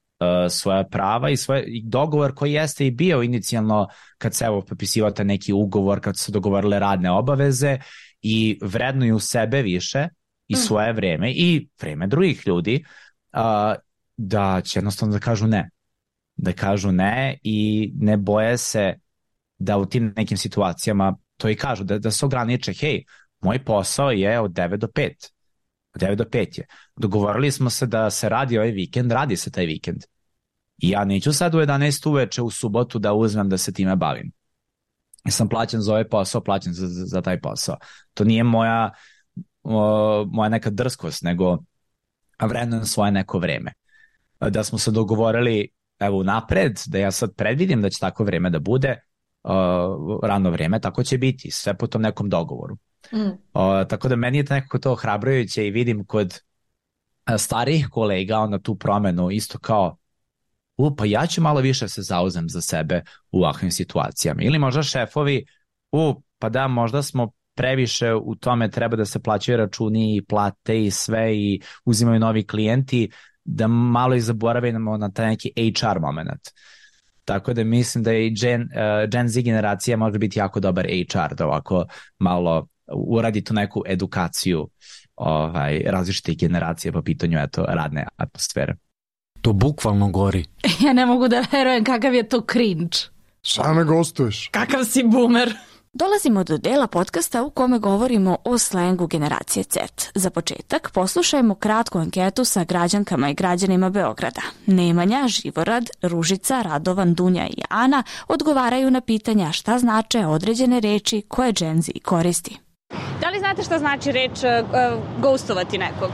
svoja prava i svoj dogovor koji jeste i bio inicijalno kad se evo potpisivate neki ugovor, kad su dogovorile radne obaveze i vrednuju sebe više i svoje vreme i vreme drugih ljudi, uh, da će jednostavno da kažu ne. Da kažu ne i ne boje se da u tim nekim situacijama to i kažu, da, da se ograniče, hej, moj posao je od devet do pet. Od devet do pet je. Dogovorili smo se da se radi ovaj vikend, radi se taj vikend. I ja neću sad u jedanaest uveče u subotu da uzmem da se time bavim. Ja sam plaćen za ovaj posao, plaćen za, za, za taj posao. To nije moja, o, moja neka drskost, nego vrednujem svoje neko vreme. Da smo se dogovorili evo napred, da ja sad predvidim da će tako vreme da bude, o, rano vreme, tako će biti, sve po tom nekom dogovoru. Mm. O, tako da meni je nekako to ohrabrujuće i vidim kod starijih kolega onda tu promenu isto kao u, pa ja ću malo više se zauzem za sebe u ovakvim situacijama. Ili možda šefovi, u, pa da, možda smo previše u tome, treba da se plaćaju računi i plate i sve i uzimaju novi klijenti, da malo i zaboravimo na taj neki H R moment. Tako da mislim da je Gen, uh, Gen Z generacija može biti jako dobar H R, da ovako malo uradi tu neku edukaciju ovaj, različitih generacija po pitanju eto, radne atmosfere. To bukvalno gori. Ja ne mogu da verujem kakav je to cringe. Šta ne gostuješ? Kakav si boomer. Dolazimo do dela podcasta u kome govorimo o slengu generacije Z. Za početak poslušajmo kratku anketu sa građankama i građanima Beograda. Nemanja, Živorad, Ružica, Radovan, Dunja i Ana odgovaraju na pitanja šta znače određene reči koje Gen Z koristi. Da li znate šta znači reč uh, ghostovati nekog?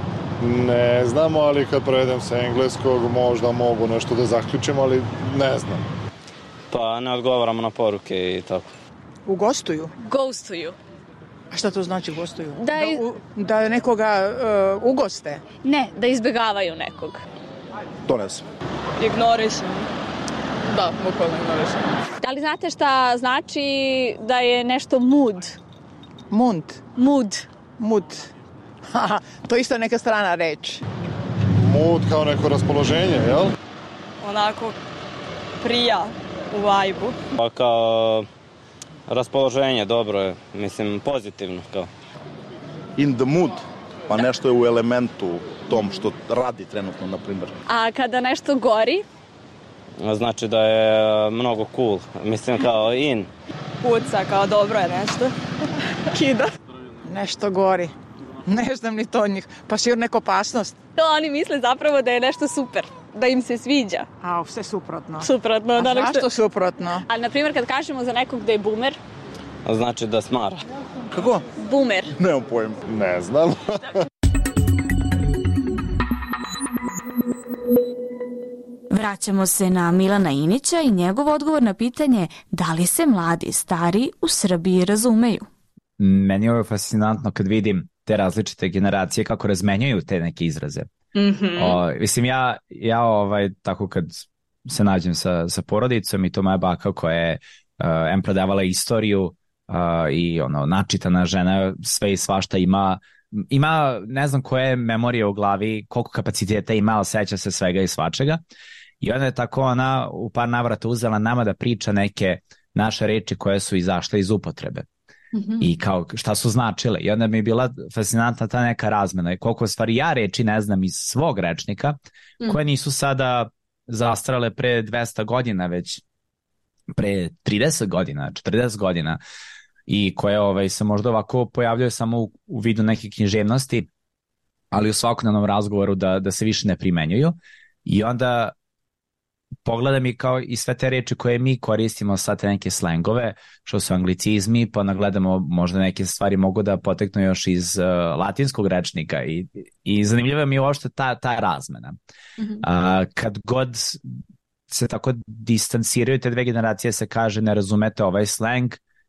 Ne znamo, ali kad prevedem sa engleskog možda mogu nešto da zaključim, ali ne znam. Pa ne odgovaramo na poruke i tako. U gostuju? Ghostuju. A šta to znači gostuju? Da, iz... da, u, da nekoga uh, ugoste? Ne, da izbjegavaju nekog. To ne znam. Ignorišem. Da, bukvalno ignorišem. Da li znate šta znači da je nešto mood? Mund? Mood. Mood. Haha, to je isto neka strana reč. Mood kao neko raspoloženje, jel? Onako prija u vibe-u. Pa kao raspoloženje, dobro je, mislim pozitivno kao. In the mood, pa nešto je u elementu tom što radi trenutno, na primjer. A kada nešto gori? Znači da je mnogo cool, mislim kao in. Puca, kao dobro je nešto. Kida. Nešto gori. Ne znam ni to od njih. Pa sigurno neka opasnost. To oni misle zapravo da je nešto super. Da im se sviđa. A, sve suprotno. Suprotno. A da zašto nešto... suprotno? Ali, na primjer, kad kažemo za nekog da je boomer... Znači da smara. Kako? Boomer. Nemam pojem. Ne znam. Vraćamo se na Milana Inića i njegov odgovor na pitanje da li se mladi stari u Srbiji razumeju. Meni je ovo fascinantno kad vidim te različite generacije kako razmenjuju te neke izraze. Mm-hmm. O, mislim, ja, ja ovaj, tako kad se nađem sa, sa porodicom i to moja baka koja je uh, em prodavala istoriju uh, i ono, načitana žena, sve i svašta ima, ima ne znam koje memorije u glavi, koliko kapaciteta ima, ali seća se svega i svačega. I onda je tako ona u par navrata uzela nama da priča neke naše reči koje su izašle iz upotrebe. Mm-hmm. I kao šta su značile. I onda mi je bila fascinantna ta neka razmena i koliko stvari ja reči ne znam iz svog rečnika, mm. koje nisu sada zastrale pre dvesta godina, već pre trideset godina, četrdeset godina i koje ovaj, se možda ovako pojavljaju samo u, u vidu neke književnosti, ali u svakodnevnom razgovoru da, da se više ne primenjuju. I onda pogledam i kao i sve te reči koje mi koristimo, sad te neke slengove, što su anglicizmi, pa nagledamo možda neke stvari mogu da poteknu još iz uh, latinskog rečnika i, i zanimljiva mi je uopšte ta, ta razmena. Mm-hmm. Uh, kad god se tako distanciraju te dve generacije, se kaže ne razumete ovaj sleng,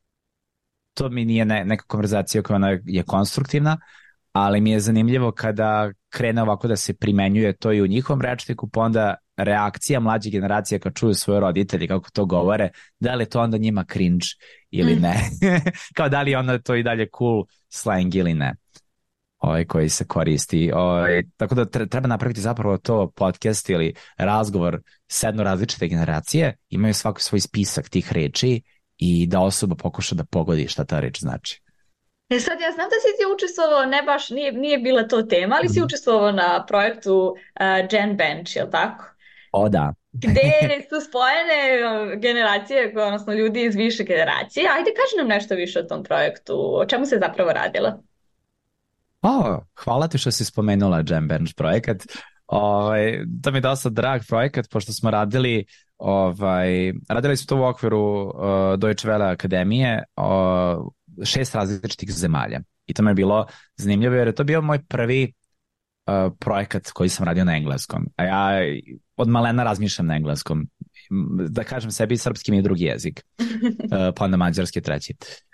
to mi nije ne, neka konverzacija koja ona je konstruktivna, ali mi je zanimljivo kada krene ovako da se primenjuje to i u njihovom rečniku, pa onda reakcija mlađe generacije kad čuju svoje roditelji kako to govore, da li je to onda njima cringe ili ne. Kao da li je onda to i dalje cool slang ili ne. Ovaj, koji se koristi. Ovaj, tako da treba napraviti zapravo to podcast ili razgovor sedno različite generacije, imaju svaki svoj spisak tih reči i da osoba pokuša da pogodi šta ta reč znači. E sad, ja znam da si ti učestvovao, ne baš, nije, nije bila to tema, ali si učestvovao na projektu uh, Gen Bench, je li tako? O, da. Gde su spojene generacije, odnosno ljudi iz više generacije. Ajde, kaži nam nešto više o tom projektu, o čemu se zapravo radilo? O, hvala ti što si spomenula Gen Bench projekat. Ovaj, to mi je dosta drag projekat, pošto smo radili, ovaj, radili smo to u okviru uh, Deutsche Welle akademije, uh, šest različitih zemalja. I to mi je bilo zanimljivo, jer je to bio moj prvi uh, projekat koji sam radio na engleskom. A ja od malena razmišljam na engleskom. Da kažem sebi, srpski mi je drugi jezik, uh, pa onda mađarski treći.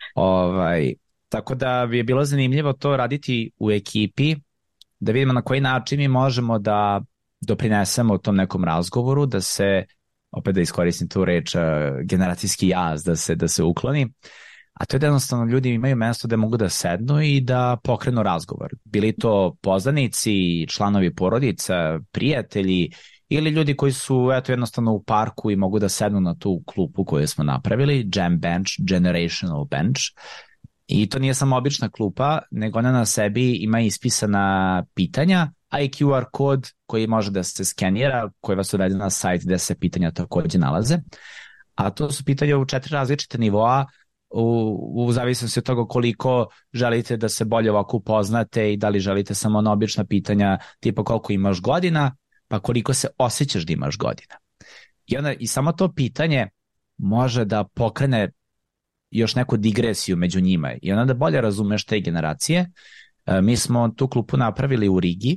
Ovaj, tako da bi je bilo zanimljivo to raditi u ekipi, da vidimo na koji način mi možemo da doprinesemo tom nekom razgovoru, da se, opet da iskoristim tu reč, generacijski jaz, da se, da se ukloni. A to je da jednostavno ljudi imaju mesto da mogu da sednu i da pokrenu razgovor. Bili to poznanici, članovi porodica, prijatelji ili ljudi koji su eto, jednostavno u parku i mogu da sednu na tu klupu koju smo napravili, Jam Bench, Generational Bench. I to nije samo obična klupa, nego ona na sebi ima ispisana pitanja, a i Q R kod koji može da se skenira, koji vas uvede na sajt gde se pitanja takođe nalaze. A to su pitanja u četiri različite nivoa, u, u zavisnosti od toga koliko želite da se bolje ovako upoznate i da li želite samo na obična pitanja tipa koliko imaš godina, pa koliko se osjećaš da imaš godina. I, onda, i samo to pitanje može da pokrene još neku digresiju među njima i onda da bolje razumeš te generacije. Mi smo tu klupu napravili u Rigi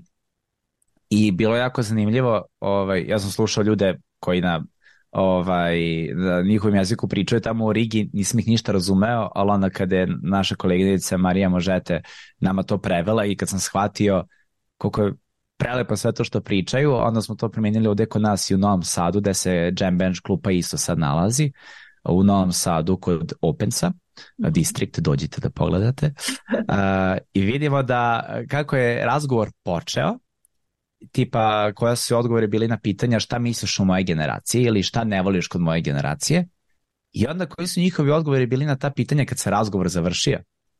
i bilo je jako zanimljivo, ovaj, ja sam slušao ljude koji na, ovaj, na njihovom jeziku pričaju tamo u Rigi, nisam ih ništa razumeo, ali onda kada je naša koleginica Marija Možete nama to prevela i kad sam shvatio koliko je prelepo sve to što pričaju, onda smo to primenili ovde kod nas i u Novom Sadu, gde se Jam Bench klupa isto sad nalazi, u Novom Sadu kod Opensa, District, dođite da pogledate. Uh, I vidimo da kako je razgovor počeo, tipa koja su odgovori bili na pitanja šta misliš o moje generacije ili šta ne voliš kod moje generacije, i onda koji su njihovi odgovori bili na ta pitanja kad se razgovor završio.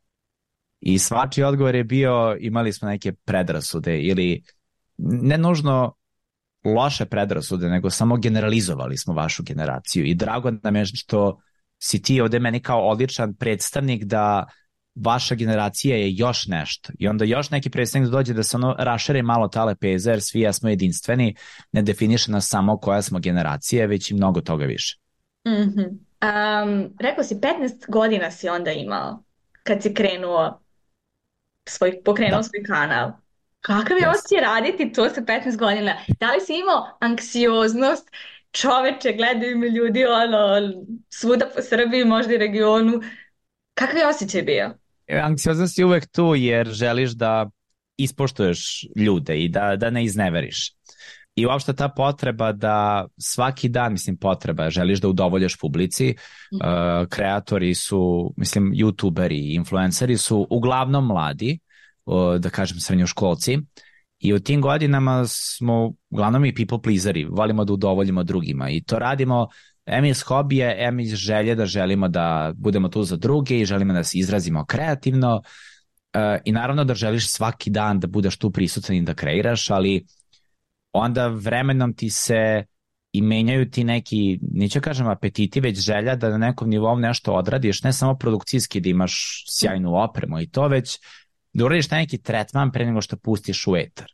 I svačiji odgovor je bio imali smo neke predrasude ili ne nužno loše predrasude, nego samo generalizovali smo vašu generaciju i drago nam je što si ti ovde meni kao odličan predstavnik da vaša generacija je još nešto i onda još neki predstavnik dođe da se ono rašere malo ta lepeza jer svi jesmo jedinstveni, ne definiše nas samo koja smo generacija, već i mnogo toga više. Mm-hmm. Um, rekao si petnaest godina si onda imao kad si krenuo svoj, pokrenuo da. svoj kanal. Kakav je osjećaj raditi to sa petnaest godina? Da li si imao anksioznost? Čoveče, gledaju mi ljudi ono, svuda po Srbiji, možda i regionu. Kakav je osjećaj bio? Anksioznost je uvek tu jer želiš da ispoštuješ ljude i da, da ne izneveriš. I uopšte ta potreba da svaki dan, mislim potreba, želiš da udovoljaš publici, mm. uh, kreatori su, mislim, youtuberi, influenceri su uglavnom mladi, da kažem srednjoškolci, i u tim godinama smo uglavnom i people pleaseri, volimo da udovoljimo drugima i to radimo em iz hobije, em iz želje da želimo da budemo tu za druge i želimo da se izrazimo kreativno uh, i naravno da želiš svaki dan da budeš tu prisutan i da kreiraš, ali onda vremenom ti se i menjaju ti neki, neću kažem apetiti, već želja da na nekom nivou nešto odradiš, ne samo produkcijski da imaš sjajnu opremu i to, već da uradiš neki tretman pre nego što pustiš u etar.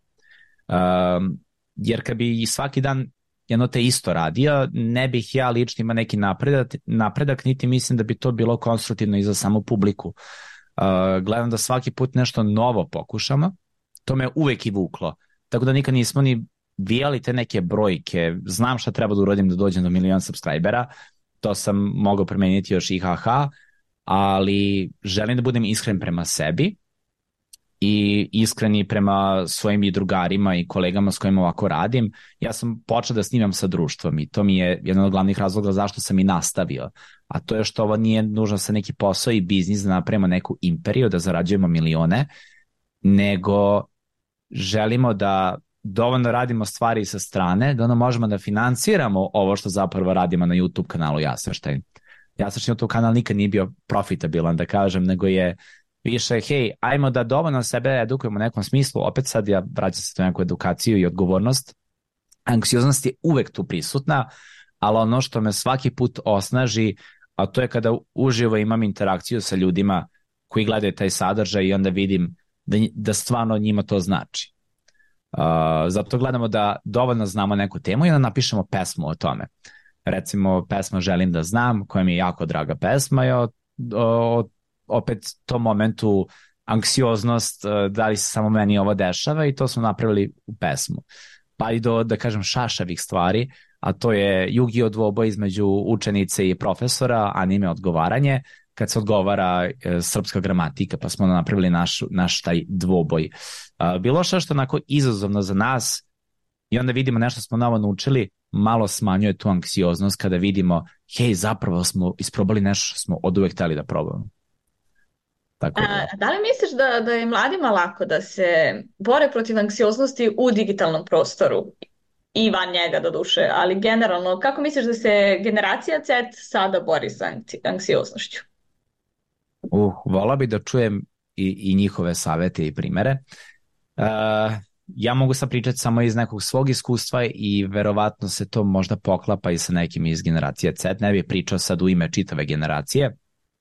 Um, jer kad bi svaki dan jedno te isto radio, ne bih ja lično imao neki napredak, napredak, niti mislim da bi to bilo konstruktivno i za samu publiku. Uh, gledam da svaki put nešto novo pokušamo, to me uvek i vuklo. Tako da nikad nismo ni vijali te neke brojke, znam šta treba da uradim da dođem do milion subscribera, to sam mogao promeniti još i haha, ali želim da budem iskren prema sebi i iskreni prema svojim i drugarima i kolegama s kojima ovako radim. Ja sam počeo da snimam sa društvom i to mi je jedan od glavnih razloga zašto sam i nastavio. A to je što ovo nije nužno sa neki posao i biznis da napravimo neku imperiju, da zarađujemo milione, nego želimo da dovoljno radimo stvari sa strane, da ono možemo da financiramo ovo što zapravo radimo na YouTube kanalu Jasrštajn. Jasrštajn YouTube kanal nikad nije bio profitabilan, da kažem, nego je više, hej, ajmo da dovoljno sebe edukujemo u nekom smislu, opet sad ja vraćam se to neku edukaciju i odgovornost. Anksioznost je uvek tu prisutna, ali ono što me svaki put osnaži, a to je kada uživo imam interakciju sa ljudima koji gledaju taj sadržaj i onda vidim da, da stvarno njima to znači. Uh, zato gledamo da dovoljno znamo neku temu i onda napišemo pesmu o tome. Recimo, pesma Želim da znam, koja mi je jako draga pesma, je o, o, opet tom momentu anksioznost, da li se samo meni ovo dešava, i to smo napravili u pesmu. Pa i do, da kažem, šašavih stvari, a to je Yu-Gi-Oh dvoboj između učenice i profesora, anime odgovaranje, kad se odgovara e, srpska gramatika, pa smo napravili naš, naš taj dvoboj. A, bilo što što onako izazovno za nas, i onda vidimo nešto smo novo naučili, malo smanjuje tu anksioznost kada vidimo, hej, zapravo smo isprobali nešto što smo od uvek hteli da probamo. Tako da. A, da li misliš da, da je mladima lako da se bore protiv anksioznosti u digitalnom prostoru i van njega do duše, ali generalno, kako misliš da se generacija Z sada bori sa anksioznošću? Uh, volao bi da čujem i, i njihove savete i primere. Uh, ja mogu sad pričati samo iz nekog svog iskustva i verovatno se to možda poklapa i sa nekim iz generacije Z. Ne bih pričao sad u ime čitave generacije.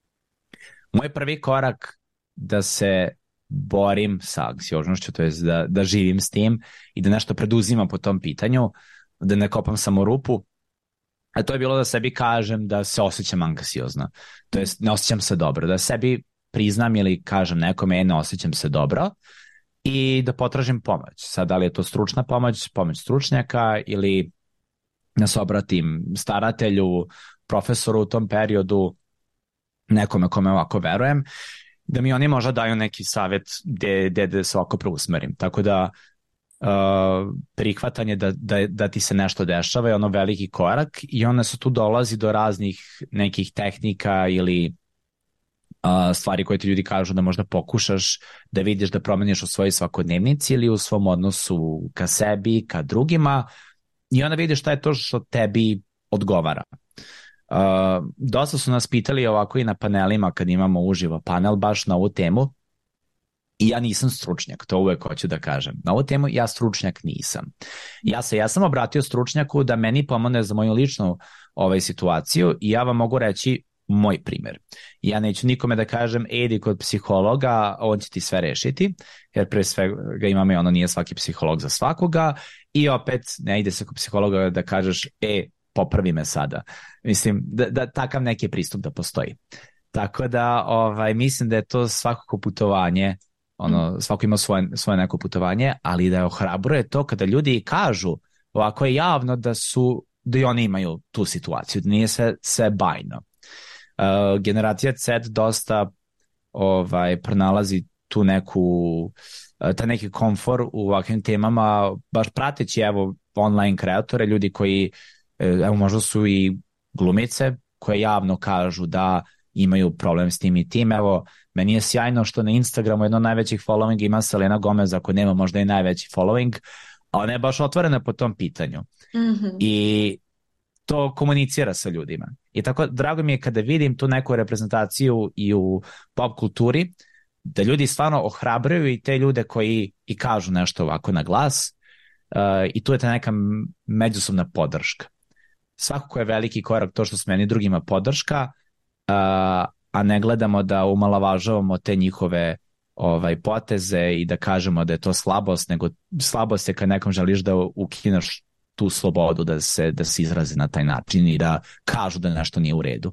Moj prvi korak da se borim sa anksioznošću, to je da, da živim s tim i da nešto preduzimam po tom pitanju, da ne kopam samo rupu, a to je bilo da sebi kažem da se osjećam anksiozno, to je ne osjećam se dobro, da sebi priznam ili kažem nekome, ne osjećam se dobro, i da potražim pomoć. Sad, da li je to stručna pomoć, pomoć stručnjaka, ili da se obratim staratelju, profesoru u tom periodu, nekome kome ovako verujem, da mi oni možda daju neki savjet gde, gde, gde se ovako preusmerim. Tako da uh, prihvatanje da, da, da ti se nešto dešava je ono veliki korak, i onda se tu dolazi do raznih nekih tehnika ili uh, stvari koje ti ljudi kažu da možda pokušaš da vidiš da promeniš u svojoj svakodnevnici ili u svom odnosu ka sebi, ka drugima, i onda vidiš šta je to što tebi odgovara. Uh, dosta su nas pitali ovako i na panelima kad imamo uživo panel baš na ovu temu, i ja nisam stručnjak, to uvek hoću da kažem. Na ovu temu ja stručnjak nisam. Ja se ja sam obratio stručnjaku da meni pomogne za moju ličnu ovaj, situaciju, i ja vam mogu reći moj primer. Ja neću nikome da kažem, idi kod psihologa, on će ti sve rešiti, jer pre svega imamo i ono, nije svaki psiholog za svakoga, i opet ne ide se kod psihologa da kažeš, e, popravi me sada. Mislim, da, da takav neki pristup da postoji. Tako da, ovaj, mislim da je to svakako putovanje, ono, svako ima svoje, svoje neko putovanje, ali da je ohrabruje to kada ljudi kažu ovako je javno da su, da i oni imaju tu situaciju, da nije sve, sve bajno. Uh, generacija Z dosta ovaj, pronalazi tu neku, uh, ta neki komfor u ovakvim temama, baš prateći evo online kreatore, ljudi koji evo možda su i glumice koje javno kažu da imaju problem s tim i tim. Evo, meni je sjajno što na Instagramu jedno od najvećih following ima Selena Gomez, ako nema možda i najveći following, a ona je baš otvorena po tom pitanju. Mm-hmm. I to komunicira sa ljudima. I tako drago mi je kada vidim tu neku reprezentaciju i u pop kulturi, da ljudi stvarno ohrabraju i te ljude koji i kažu nešto ovako na glas, uh, i tu je ta neka međusobna podrška. Svakako je veliki korak to što smo meni drugima podrška, uh, a ne gledamo da umalavažavamo te njihove ovaj, poteze i da kažemo da je to slabost, nego slabost je kad nekom želiš da ukineš tu slobodu da se, da se izrazi na taj način i da kažu da nešto nije u redu.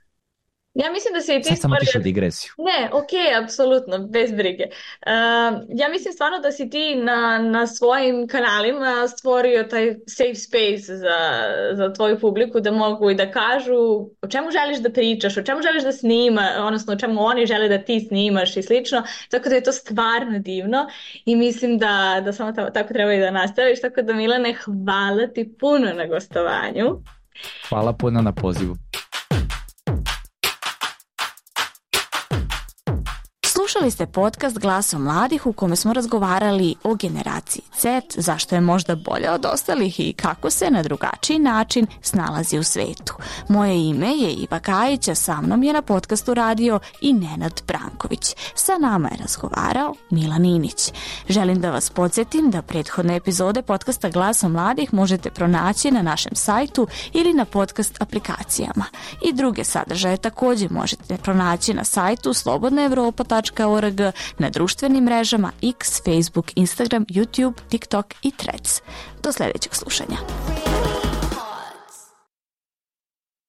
Ja mislim da se i ti Sad sam stvari... otišao digresiju. Ne, ok, apsolutno, bez brige. Uh, ja mislim stvarno da si ti na, na svojim kanalima stvorio taj safe space za, za tvoju publiku, da mogu i da kažu o čemu želiš da pričaš, o čemu želiš da snima, odnosno o čemu oni žele da ti snimaš i slično, tako da je to stvarno divno i mislim da, da samo tako treba i da nastaviš, tako da Milane, hvala ti puno na gostovanju. Hvala puno na pozivu. Slušali ste podcast Glaso mladih u kome smo razgovarali o generaciji Z, zašto je možda bolja od ostalih i kako se na drugačiji način snalazi u svetu. Moje ime je Iva Kajić, a sa mnom je na podcastu radio i Nenad Branković. Sa nama je razgovarao Milan Inić. Želim da vas podsjetim da prethodne epizode podcasta Glaso mladih možete pronaći na našem sajtu ili na podcast aplikacijama. I druge sadržaje također možete pronaći na sajtu slobodna evropa tačka org, na društvenim mrežama X, Facebook, Instagram, YouTube, TikTok i Threads. Do sljedećeg slušanja.